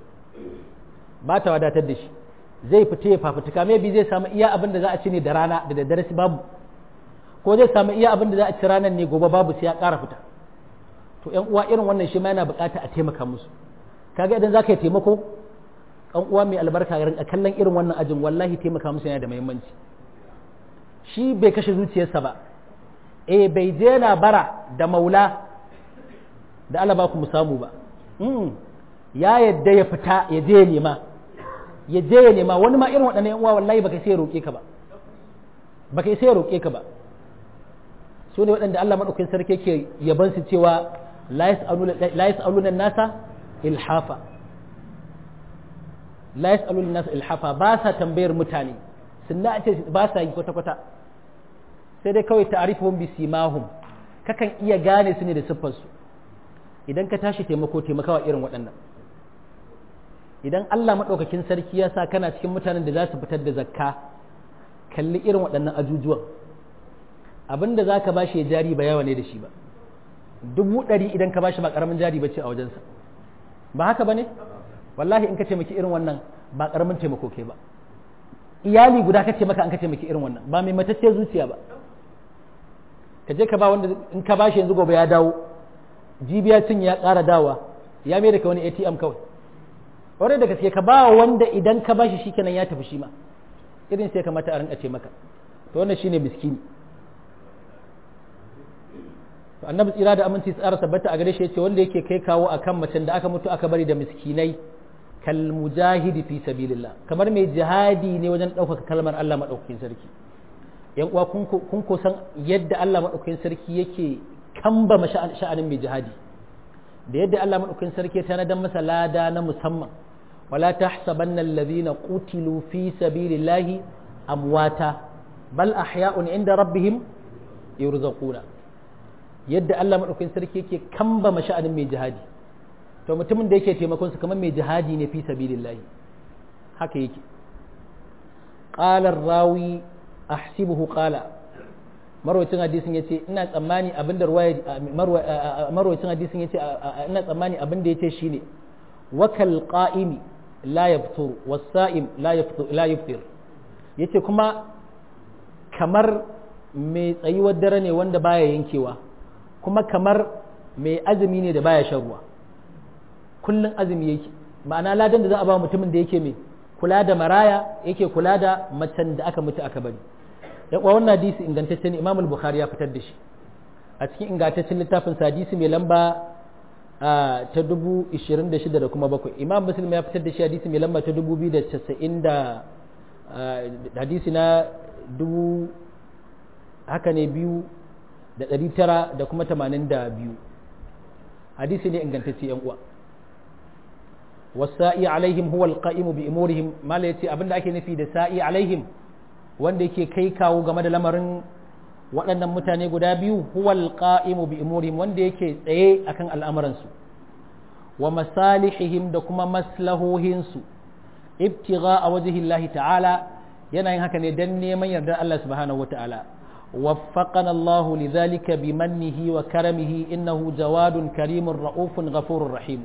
ba ta wadatar da shi zai fita ya fafutuka maybe zai samu iya abin da za a ci ne da rana da daddare babu ko zai samu iya abin da za a ci ranar ne gobe babu sai ya ƙara fita to ƴan uwa irin wannan shi ma yana buƙata a taimaka musu kaga idan za ka yi taimako ɗan uwa mai albarka ga kallon irin wannan ajin wallahi taimaka musu yana da muhimmanci shi bai kashe zuciyarsa ba eh bai je na bara da maula da Allah ba ku mu samu ba ya yadda ya fita ya je ya nema ya je ya nema wani ma irin waɗannan yan uwa wallahi baka sai ya roƙe ka ba baka sai ya roƙe ka ba su ne waɗanda Allah madaukakin sarki yake yaban su cewa la yas'aluna la yas'aluna nasa ilhafa la yas'aluna nasa ilhafa ba sa tambayar mutane sunna ce ba sa yi kwata kwata sai dai kawai ta'arifuhum bi simahum kakan iya gane su ne da siffar su idan ka tashi taimako taimakawa irin waɗannan idan Allah madaukakin sarki ya sa kana cikin mutanen da za su fitar da zakka kalli irin waɗannan ajujuwan abinda za ka bashi ya jari ba yawa ne da shi ba dubu ɗari idan ka bashi ba ƙaramin jari ba ce a wajensa ba haka ba ne wallahi in ka taimaki irin wannan ba ƙaramin taimako ke ba iyali guda ka taimaka an ka taimaki irin wannan ba mai matacce zuciya ba ka je ka ba wanda in ka bashi yanzu gobe ya dawo jibiya cin ya ƙara dawa ya mai da ka wani A T M kawai wanda da gaske ka ba wanda idan ka bashi shikenan ya tafi shi ma irin sai kamata a rinka ce maka to wannan shine miskini to annabi tsira da aminci tsara tabbata a gare shi yace wanda yake kai kawo akan macen da aka mutu aka bari da miskinai kal mujahidi fi sabilillah kamar mai jihadi ne wajen ɗaukaka kalmar Allah madaukakin sarki yan uwa kun kun san yadda Allah madaukakin sarki yake kamba sha'anin mai jihadi da yadda Allah madaukakin sarki ta nadan masa lada na musamman wala tahsabanna alladhina qutilu fi sabilillahi amwata bal ahya'un inda rabbihim yurzaquna yadda Allah madaukakin sarki yake kamba sha'anin mai jihadi to mutumin da yake taimakon su kamar mai jihadi ne fi sabilillahi haka yake qala ar-rawi ahsibuhu qala marwayacin hadisin yace ina tsammani abinda ruwaya marwayacin hadisin yace ina tsammani abinda yace shine wakal qa'imi la yaftur was-sa'im la yaftur la yaftir yace kuma kamar mai tsayuwar dare ne wanda baya yankewa kuma kamar mai azumi ne da baya shan ruwa kullun azumi yake ma'ana ladan da za a ba mutumin da yake mai kula da maraya yake kula da macen da aka mutu aka bari ya kuwa wannan hadisi ingantacce ne Imam al-Bukhari ya fitar da shi a cikin ingantaccen littafin hadisi mai lamba ta dubu ishirin da shida da kuma bakwai Imam Muslim ya fitar da shi hadisi mai lamba ta dubu biyu da casa'in da hadisi na dubu haka ne biyu da ɗari tara da kuma tamanin da biyu hadisi ne ingantacce yan uwa wasa'i alaihim huwa alqa'imu bi umurihim mala yace abinda ake nufi da sa'i alaihim wanda yake kai kawo game da lamarin waɗannan mutane guda biyu huwa alqa'imu bi umurihim wanda yake tsaye akan al'amuransu wa masalihihim da kuma maslahohinsu ibtigha a wajhi Allah ta'ala yana yin haka ne dan neman yardar Allah subhanahu wata'ala waffaqana Allah lidhalika bi mannihi wa karamihi innahu jawadun karimun ra'ufun ghafurur rahim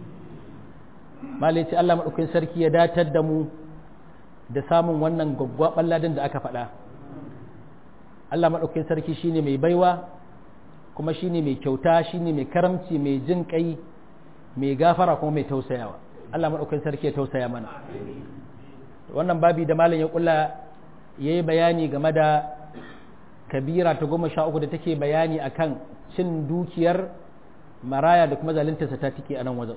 malai ce Allah madaukakin sarki ya datar da mu da samun wannan gwaggwaban ladan da aka faɗa Allah madaukakin sarki shine mai baiwa kuma shine mai kyauta shine mai karamci mai jin kai mai gafara kuma mai tausayawa Allah madaukakin sarki ya tausaya mana wannan babi da malam ya kulla yayi bayani game da kabira ta goma sha uku da take bayani akan cin dukiyar maraya da kuma zaluntarsa ta tike a nan wajen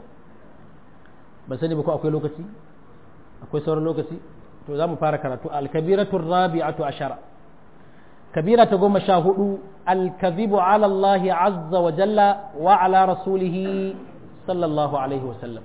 ban sani ba ko akwai lokaci akwai sauran lokaci to za mu fara karatu al-kabiratu rabi'atu ashara kabira ta goma sha hudu al-kadhibu ala Allah azza wa jalla wa ala rasulihi sallallahu alaihi wa sallam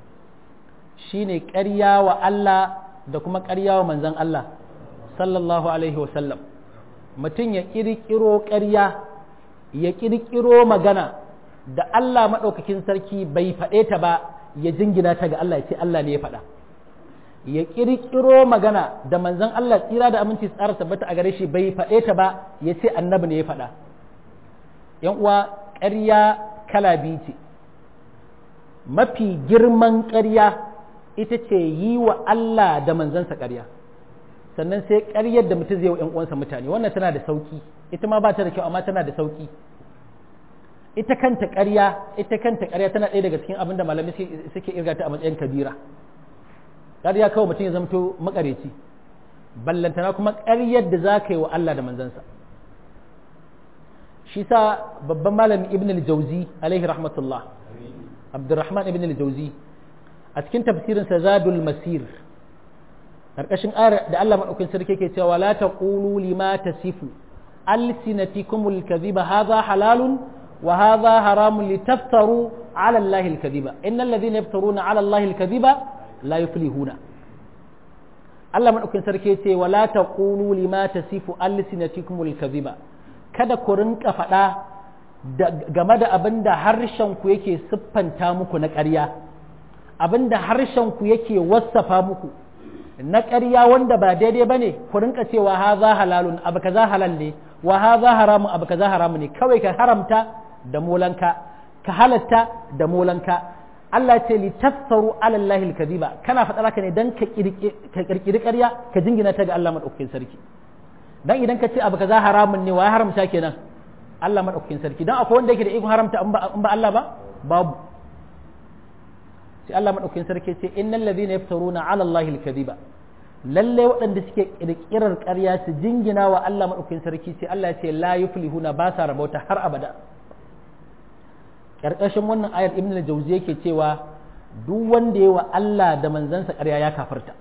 shine ƙarya wa Allah da kuma ƙarya wa manzon Allah sallallahu alaihi wa sallam mutum ya kirkiro ƙarya ya kirkiro magana da Allah madaukakin sarki bai faɗe ta ba ya jingina ta ga Allah ya ce Allah ne ya faɗa ya ƙirƙiro magana da manzon Allah tsira da aminci tsara tabbata a gare shi bai faɗe ta ba ya ce annabi ne ya faɗa yan uwa ƙarya kala biyu ce mafi girman ƙarya ita ce yi wa Allah da manzansa ƙarya sannan sai ƙaryar da mutum zai wa ‘yan uwansa mutane wannan tana da sauki ita ma ba ta da kyau amma tana da sauki ita kanta ƙarya ita kanta ƙarya tana ɗaya daga cikin abin da malamai suke irgata a matsayin kabira ƙarya kawai mutum ya zamto makareci ballantana kuma ƙaryar da za ka yi wa Allah da manzansa shi sa babban malami ibn al-jauzi alaihi rahmatullah abdurrahman ibn al-jauzi a cikin tafsirinsa zadul masir ƙarƙashin ayar da Allah maɗaukin sarki ke cewa la taqulu lima tasifu alsinatikumul kadhiba hadha halalun wa hadha haramun litaftaru ala allahi al-kadhiba innal ladhina yaftaruna ala allahi al-kadhiba la yuflihuna Allah maɗaukin sarki ce wa la taqulu lima tasifu alsinatikumul kadhiba kada ku rinka faɗa game da abin da harshen ku yake siffanta muku na ƙarya abin da harshen ku yake wassafa muku na ƙarya wanda ba daidai bane ku rinka cewa haza halalun abu kaza halal ne wa haza haramun abu kaza haramun ne kawai ka haramta da molanka ka halatta da molanka Allah ce li tafsaru ala Allahi al-kadhiba kana faɗa haka ne dan ka kirkiri ƙarya ka jingina ta ga Allah madaukakin sarki dan idan ka ce abu kaza haramun ne wa ya haramta kenan Allah madaukakin sarki dan akwai wanda yake da ikon haramta in ba Allah ba babu sai Allah madaukakin sarki ce innal ladhina yaftaruna ala Allahi al-kadhiba lalle waɗanda suke kirkirar ƙarya su jingina wa Allah madaukakin sarki sai Allah ya ce la yuflihuna ba sa rabauta har abada karkashin wannan ayar ibn al-jawzi yake cewa duk wanda ya wa Allah da manzansa ƙarya ya kafirta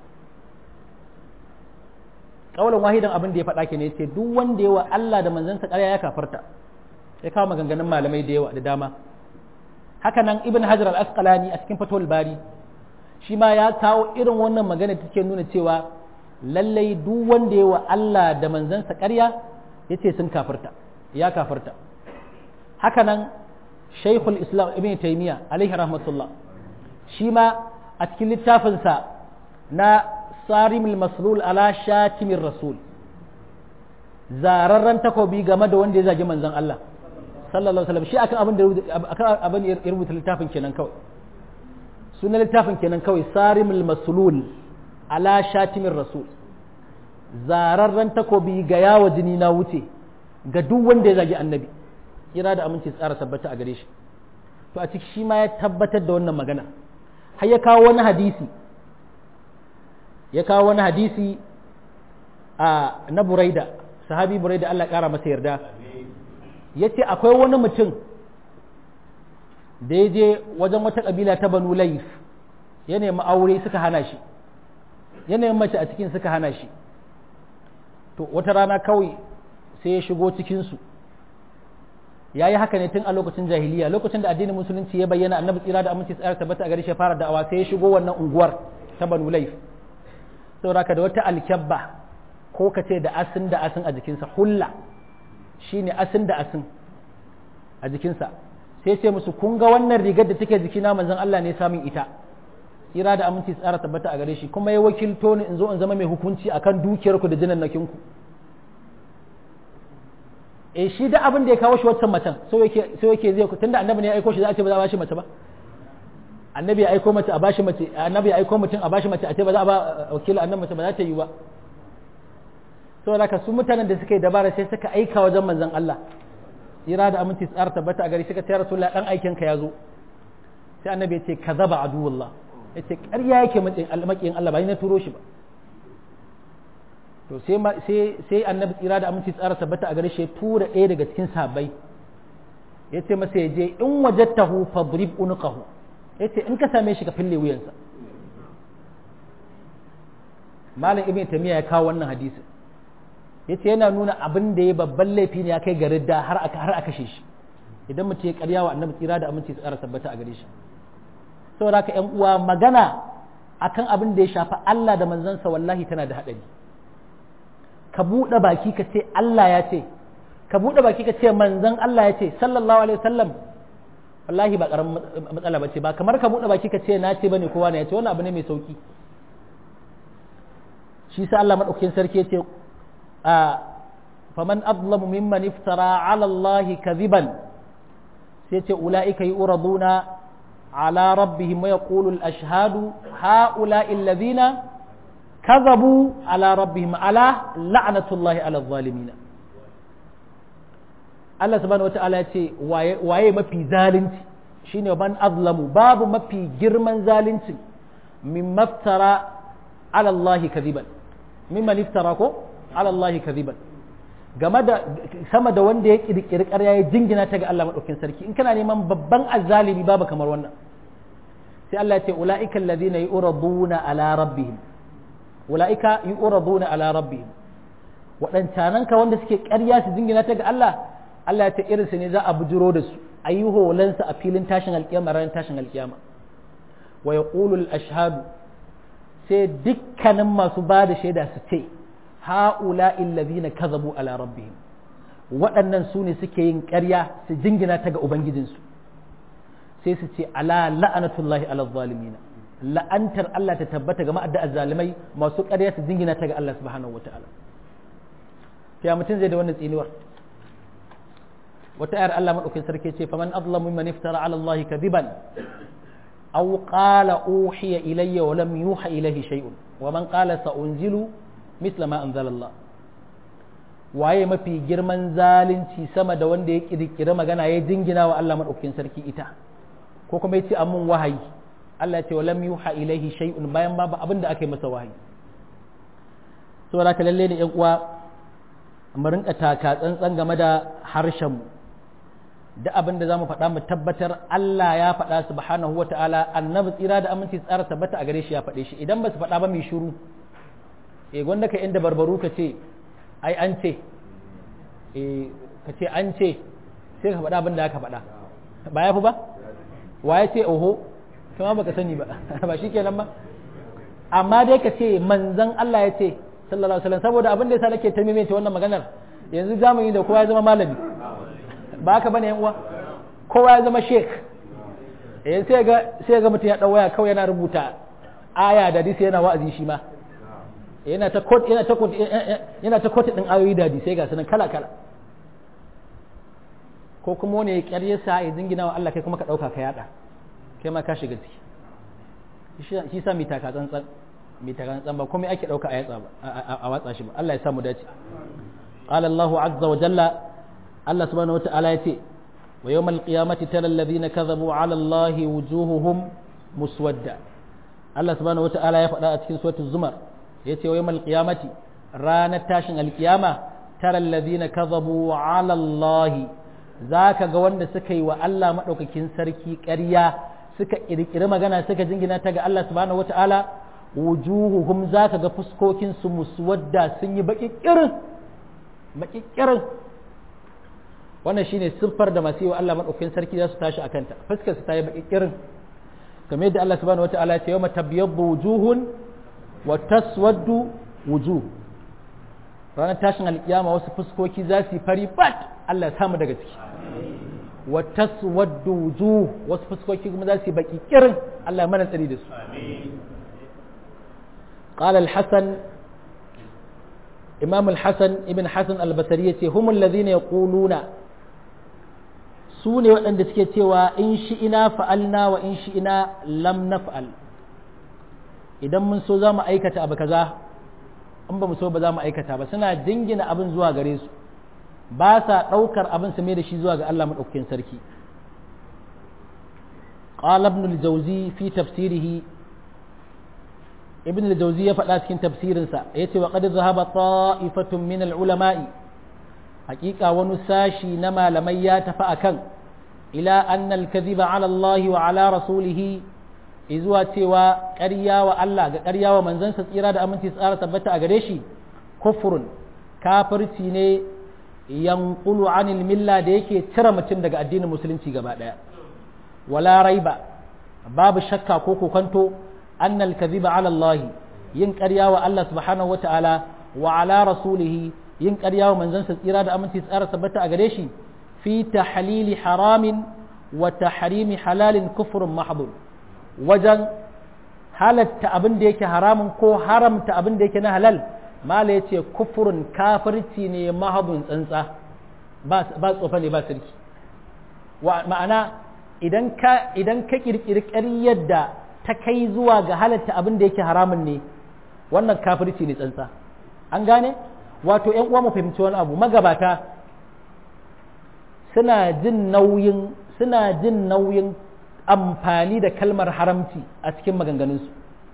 kaulan wahidan abin da ya faɗa ke ne ce duk wanda ya wa Allah da manzansa ƙarya ya kafirta ya kawo maganganun malamai da yawa da dama haka nan ibn hajar al-asqalani a cikin fatawul bari shi ma ya kawo irin wannan magana take nuna cewa lallai duk wanda ya wa Allah da manzansa ƙarya yace sun kafirta ya kafirta haka nan shaykhul islam ibn taymiya alaihi rahmatullah shi ma a cikin littafinsa na sarimul maslul ala shatimir rasul zararren takobi game da wanda ya zagi manzon Allah sallallahu alaihi wasallam shi akan abin da akan abin ya rubuta littafin kenan kawai sunan littafin kenan kawai sarimul maslul ala shatimir rasul zararren takobi ga yawo jini na wuce ga duk wanda ya zagi annabi kira da aminci tsara tabbata a gare shi to a ciki shi ma ya tabbatar da wannan magana har ya kawo wani hadisi ya kawo wani hadisi a na Buraida sahabi Buraida Allah kara masa yarda yace akwai wani mutum da ya je wajen wata kabila ta Banu Layth ya nemi aure suka hana shi ya nemi mace a cikin suka hana shi to wata rana kawai sai ya shigo cikin su ya yi haka ne tun a lokacin jahiliya lokacin da addinin musulunci ya bayyana annabi tsira da aminci tsara tabbata a gare shi fara da'awa sai ya shigo wannan unguwar ta Banu Layth saboda ka da wata alkyabba ko ka ce da asin da asin a jikinsa hulla shine asin da asin a jikinsa sai ce musu kun ga wannan rigar da take jikina manzon Allah ne samun ita tsira da aminci tsara tabbata a gare shi kuma ya wakilto ni in zo in zama mai hukunci akan dukiyarku da jinannakinku eh shi da abin da ya kawo shi wancan macen so yake so yake zai tunda annabi ne ya aiko shi za a ce ba za a bashi mace ba annabi ya aiko mace a bashi mace annabi ya aiko mutum a bashi mace a ce ba za a ba wakili annabi mace ba za ta yi ba saboda ka su mutanen da suka yi dabara sai suka aika wajen manzon Allah tsira da aminci tsara tabbata a gari suka ce rasulullah dan aikin ka yazo sai annabi ya ce kazaba aduwullah ya ce ƙarya yake makiyin Allah ba ni na turo shi ba to sai sai sai annabi tsira da aminci tsara tabbata a gare shi tura ɗaya daga cikin sahabbai yace masa ya je in wajadtahu fadrib unqahu yace in ka same shi ka fille wuyansa malam ibn tamiya ya kawo wannan hadisi yace yana nuna abin da ya babban laifi ne ya kai ga ridda har aka har aka kashe shi idan mutum ya karya wa annabi tsira da aminci tsara tabbata a gare shi saboda haka ƴan uwa magana akan abin da ya shafi Allah da manzansa wallahi tana da haɗari ka buɗe baki ka ce Allah ya ce ka buɗe baki ka ce manzan Allah ya ce sallallahu alaihi wasallam wallahi ba karamin matsala bace ba kamar ka buɗe baki ka ce na ce bane kowa ne ya ce wannan abu ne mai sauki shi sa Allah madaukakin sarki ya ce a faman adlamu mimman iftara ala Allah kadhiban sai ce ulaika yuraduna ala rabbihim wa yaqulu al-ashhadu haula'i alladhina kadhabu ala rabbihim ala la'natullahi ala adh-dhalimin Allah subhanahu wata'ala ya ce waye mafi zalunci shine man azlamu babu mafi girman zalunci min maftara ala Allah kadhiban mimman iftara ko ala Allah kadhiban game da sama da wanda ya kirkiri ƙarya ya jingina ta ga Allah madaukakin sarki in kana neman babban azzalimi babu kamar wannan sai Allah ya ce ulaika alladhina yuraduna ala rabbihim ulaika yuraduna ala rabbihim wadancanan ka wanda suke ƙarya su jingina ta ga Allah Allah ya ce irin su ne za a bujiro da su ayi holansa a filin tashin alkiyama ran tashin alkiyama wa yaqulu al-ashhadu sai dukkanin masu ba da shaida su ce ha'ula illazina kazabu ala rabbihim waɗannan su ne suke yin ƙarya su jingina ta ga ubangijinsu sai su ce ala la'anatullahi ala zalimina la'antar Allah ta tabbata ga ma'adda azzalimai masu ƙarya su jingina ta ga Allah subhanahu wataala ya mutum zai da wannan tsiniwar wata ayar Allah madaukakin sarki ce faman azlamu mimman iftara ala Allah kadiban aw qala uhiya ilayya wa lam yuha ilayhi shay'un wa man qala sa'unzilu misla ma anzalallah waye mafi girman zalunci sama da wanda ya kirkira magana ya jingina wa Allah madaukakin sarki ita ko kuma yace amun wahayi Allah ya ce wa lam yuha ilaihi shay'un bayan babu abin da aka yi masa wahayi saboda ka lalle ne ƴan uwa mu rinka taka tsantsan game da harshen mu da abin da zamu faɗa mu tabbatar Allah ya faɗa subhanahu wata'ala annabi tsira da aminci tsara tabbata a gare shi ya faɗe shi idan ba su faɗa ba mai shiru eh gwanda ka inda barbaru ka ce ai an ce eh ka ce an ce sai ka faɗa abin da aka faɗa ba ya fi ba wa ya ce oho kuma baka sani ba ba shikenan ba amma dai ka ce manzon Allah ya ce sallallahu alaihi wasallam saboda abin da yasa nake ta maimaita wannan maganar yanzu zamani da kowa ya zama malami ba haka bane yan uwa kowa ya zama sheik eh sai ga sai ga mutum ya dau waya kawai yana rubuta aya da hadisi yana wa'azi shi ma yana ta quote yana ta quote yana ta quote din ayoyi da hadisi ga sanan kala kala ko kuma wani ya ƙaryarsa ya jingina wa Allah kai kuma ka dauka ka yada kai ma ka shiga ciki shi sa mai taka tsantsan mai taka tsantsan ba komai ake dauka a yatsa ba a watsa shi ba Allah ya samu dace qala Allahu azza wa jalla Allah subhanahu wata'ala ya ce wa yawmal qiyamati tara alladhina kadhabu ala Allahi wujuhuhum muswadda Allah subhanahu wata'ala ya faɗa a cikin suratul zumar yace wa yawmal qiyamati ranar tashin alkiyama tara alladhina kadhabu ala Allahi zaka ga wanda suka yi wa Allah madaukakin sarki ƙarya suka kirkiri magana suka jingina ta ga Allah subhanahu wata'ala wujuhuhum zaka ga fuskokin su muswadda sun yi baki kirin baki kirin wannan shine siffar da masu yi wa Allah madaukakin sarki za su tashi a kanta fuskar su ta yi baki kirin kamar yadda Allah subhanahu wataala ya ce yawma tabyaddu wujuhun wa taswaddu wujuh ranar tashin alkiyama wasu fuskoki za su yi fari bat Allah ya samu daga ciki wa taswaddu wujuh wasu fuskoki kuma za su yi baki kirin Allah ya mana tsari da su قال الحسن إمام الحسن ابن حسن البصري هم الذين يقولون سوني وأن تسكتوا إن شئنا فعلنا وإن شئنا لم نفعل إذا من سوزا ما أيكت أبا كذا أم بمسو بذا ما أيكت أبا سنا جنجنا أبن زوا غريس باسا أوكر أبن سمير شي زوا الله من أوكين سركي قال ابن الجوزي في تفسيره ابن الجوزي يفعل cikin tafsirinsa yace wa qad zahaba ta'ifatun min al-ulama'i haqiqa wani sashi na malamai ya tafi akan ila anna al-kadhiba 'ala Allah wa 'ala rasulih izuwa cewa ƙarya wa Allah ga ƙarya wa manzansa tsira da aminci tsara tabbata a gare shi kufrun kafirci ne yanqulu 'anil milla da yake cire mutum daga addinin musulunci gaba daya wala raiba babu shakka ko kokanto أن الكذب على الله ينكر يا الله سبحانه وتعالى وعلى رسوله ينكر يا من زنس إرادة أمن تسأر ثبت أجريشي في تحليل حرام وتحريم حلال كفر محض وجن حالة تأبن ديك حرام كو حرام تأبن ديك نهلل ما ليتي كفر كافر تيني محض أنسى بس بس أفني بس ركي ومعنى إذا ك إذا كيرك يدا ta kai zuwa ga halatta abin da yake haramun ne wannan kafirci ne tsantsa an gane wato ƴan uwa mu fahimci wani abu magabata suna jin nauyin suna jin nauyin amfani da kalmar haramci a cikin maganganunsu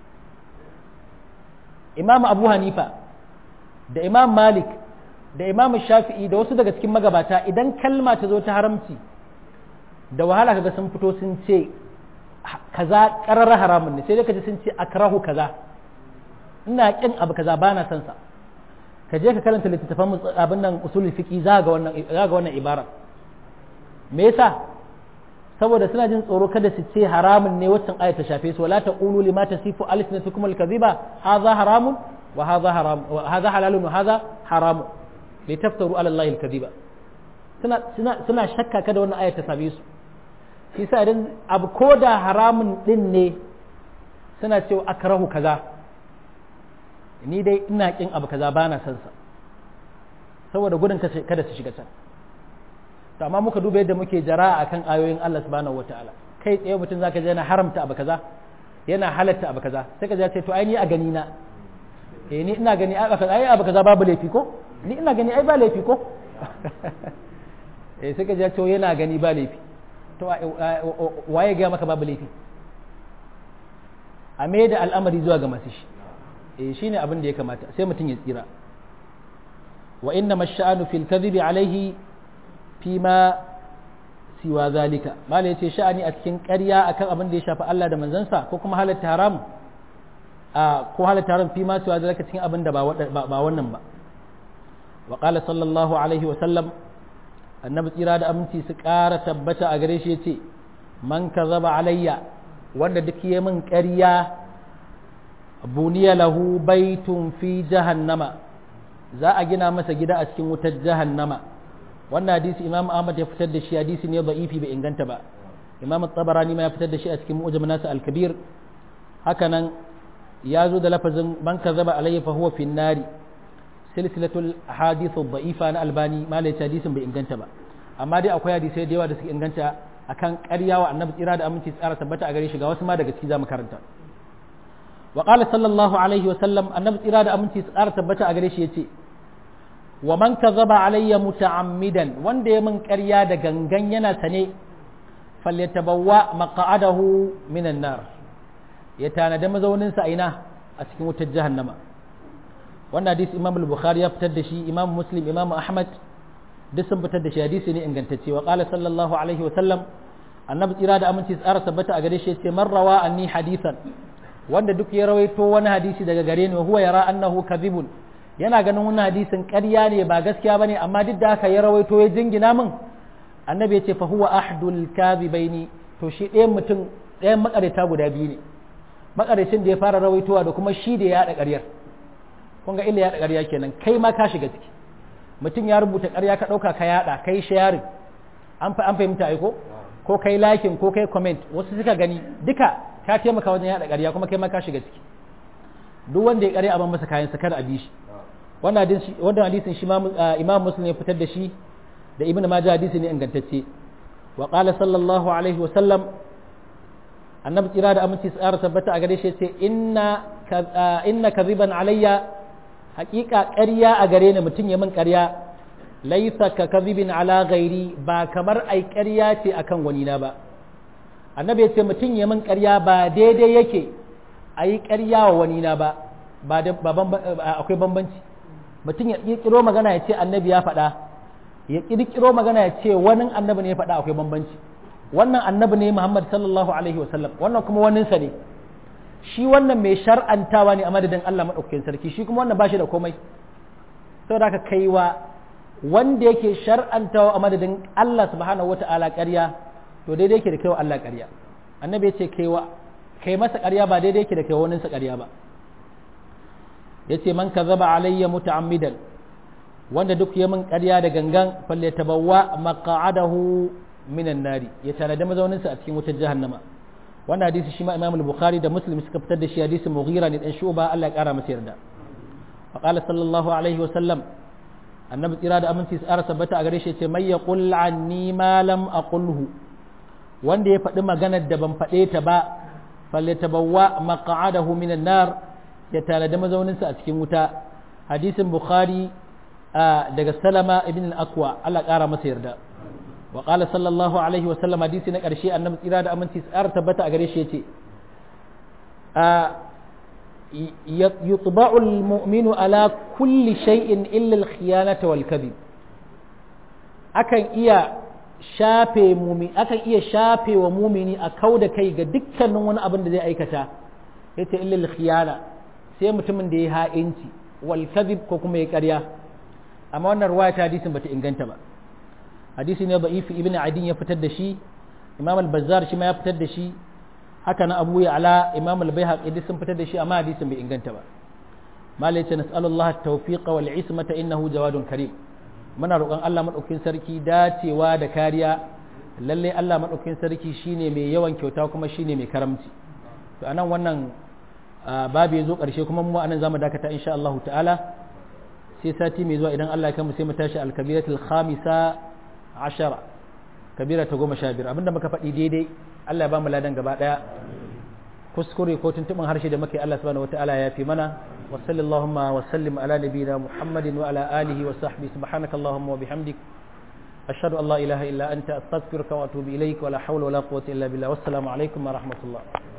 Imam Abu Hanifa da Imam Malik da Imam Shafi'i da wasu daga cikin magabata idan kalma ta zo ta haramci da wahala kaga sun fito sun ce kaza ƙarar haramun ne sai dai kaji sun ce akrahu kaza ina kin abu kaza bana son sa ka je ka karanta littattafan abin nan usulul fiqi za ga wannan za ga wannan ibara me yasa saboda suna jin tsoro kada su ce haramun ne waccan aya ta shafe su wala taqulu lima tasifu alsinatukum alkaziba hadha haramun wa hadha haram wa hadha halalun wa hadha haramun litaftaru ala allahi alkaziba suna suna suna shakka kada wannan aya ta shafe su shi sa idan abu ko da haramun din ne suna cewa akrahu kaza ni dai ina kin abu kaza bana son sa saboda gudun kada su shiga can to amma muka duba yadda muke jara akan ayoyin Allah subhanahu wataala kai tsaye mutum zaka je yana haramta abu kaza yana halatta abu kaza sai ka je ce to ai ni a gani na eh ni ina gani ai abu kaza babu laifi ko ni ina gani ai ba laifi ko eh sai ka je to yana gani ba laifi to waye ga maka babu laifi a mai da al'amari zuwa ga masu shi eh shine abin da ya kamata sai mutum ya tsira wa inna mash'anu fil kadhibi alayhi fima siwa zalika malai yace sha'ani a cikin ƙarya akan abin da ya shafi Allah da manzansa ko kuma halatta haram a ko halatta haram fi ma siwa zalika cikin abin da ba wannan ba wa qala sallallahu alaihi wa sallam annabi tsira da aminci su ƙara tabbata a gare shi yace man kazaba alayya wanda duk yayi min ƙarya buniya lahu baitun fi jahannama za a gina masa gida a cikin wutar jahannama wannan hadisi imam ahmad ya fitar da shi hadisi ne da'ifi bai inganta ba imam at-tabarani ma ya fitar da shi a cikin mu'jam nasa al-kabir hakanan ya zo da lafazin man kazaba alayya fa huwa fi nari silsilatul ahadith ad-da'ifa na albani malai hadisin bai inganta ba amma dai akwai hadisai da yawa da suke inganta akan ƙarya wa annabi tsira da aminci tsara tabbata a gare shi ga wasu ma daga ciki zamu karanta wa qala sallallahu alaihi wa sallam annabi tsira da aminci tsara tabbata a gare shi yace wa man kazaba alayya muta'ammidan wanda ya min ƙarya da gangan yana sane falyatabawwa maq'adahu minan nar ya tanada mazaunin sa aina a cikin wutar jahannama wannan hadisi imam al-bukhari ya fitar da shi imam muslim imam ahmad duk sun fitar da shi hadisi ne ingantacce wa qala sallallahu alaihi wa sallam annabi tsira da aminci tsara tabbata a gare shi yace man rawa anni hadithan wanda duk ya rawaito wani hadisi daga gare ni huwa yara annahu kadhibun yana ganin wannan hadisin ƙarya ne ba gaskiya bane amma duk da haka ya rawaito ya jingina min annabi ya ce fa huwa ahdul kadhibaini to shi ɗayan mutum ɗayan makareta guda biyu ne makarecin da ya fara rawaitowa da kuma shi da ya haɗa ƙaryar kun ga illa ya haɗa ƙarya kenan kai ma ka shiga ciki mutum ya rubuta ƙarya ka ɗauka ka yaɗa kai sharing an an fahimta aiko ko kai liking ko kai comment wasu suka gani duka ka taimaka wajen yaɗa ƙarya kuma kai ma ka shiga ciki duk wanda ya ƙarya a ban masa kayan sa kada a bi shi wannan hadisin shi imam muslim ya fitar da shi da ibn majah hadisi ne ingantacce wa qala sallallahu alaihi wa sallam annabi tsira da aminci tsara tabbata a gare shi ce inna inna kadhiban alayya haqiqa ƙarya a gare ni mutum ya min ƙarya laysa ka kadhibin ala ghairi ba kamar ai ƙarya ce akan wani na ba annabi ya ce mutum ya min ƙarya ba daidai yake ayi ƙarya wa wani na ba ba akwai bambanci mutum ya kirkiro magana ya ce annabi ya faɗa ya kirkiro magana ya ce wani annabi ne ya faɗa akwai bambanci wannan annabi ne Muhammad sallallahu alaihi wasallam wannan kuma waninsa ne shi wannan mai shar'antawa ne a madadin Allah madaukakin sarki shi kuma wannan bashi da komai saboda haka kaiwa wanda yake shar'antawa a madadin Allah subhanahu wata'ala ƙarya to daidai yake da kaiwa Allah ƙarya annabi ya ce kaiwa kai masa ƙarya ba daidai yake da kaiwa waninsa ƙarya ba yace man kazaba alayya muta'ammidan wanda duk ya min ƙarya da gangan falyatabawwa maq'adahu minan nari ya tanada mazaunin sa a cikin wutar jahannama wannan hadisi shi ma Imam al-Bukhari da Muslim suka fitar da shi hadisin Mughira ne dan Shu'ba Allah ya kara masa yarda wa qala sallallahu alaihi wa sallam annabi tsira da aminci tsara sabbata a gare shi yace may yaqul anni ma lam aqulhu wanda ya faɗi maganar da ban faɗe ta ba falyatabawwa maq'adahu minan nar ya tanada mazauninsa a cikin wuta hadisin bukhari daga salama ibn al-akwa Allah ƙara masa yarda wa qala sallallahu alaihi wa sallam hadisi na ƙarshe annabi tsira da aminci tsar tabbata a gare shi yace yutba'u al-mu'minu ala kulli shay'in illa al-khiyanata wal kadhib akan iya shafe mumi akan iya shafe wa mumini a kauda kai ga dukkanin wani abin da zai aikata yace illa al-khiyana sai mutumin da ya ha'inci wal kadhib ko kuma ya ƙarya amma wannan ruwaya ta hadisin bata inganta ba hadisi ne da'ifi ibn adin ya fitar da shi imam al-bazzar shi ma ya fitar da shi haka na abu ya'la imam al-baihaqi duk sun fitar da shi amma hadisin bai inganta ba malai ce nas'alullahi at-tawfiq wal ismata innahu jawadun karim muna roƙon Allah madaukakin sarki dacewa da kariya lalle Allah madaukakin sarki shine mai yawan kyauta kuma shine mai karamci to anan wannan babu ya zo ƙarshe kuma mu anan zamu dakata insha Allah ta'ala sai sati mai zuwa idan Allah ya kama sai mu tashi al-kabiratul khamisa ashara kabira ta goma sha biyar abinda muka faɗi daidai Allah ya ba mu ladan gaba ɗaya kuskure ko tuntuɓin harshe da muke Allah subhanahu wataala ya fi mana wa sallallahu wa sallim ala nabiyina Muhammadin wa ala alihi wa sahbihi subhanaka allahumma wa bihamdik ashhadu an la ilaha illa anta astaghfiruka wa atubu ilaik wa la hawla wa la quwwata illa billah wassalamu alaikum wa rahmatullah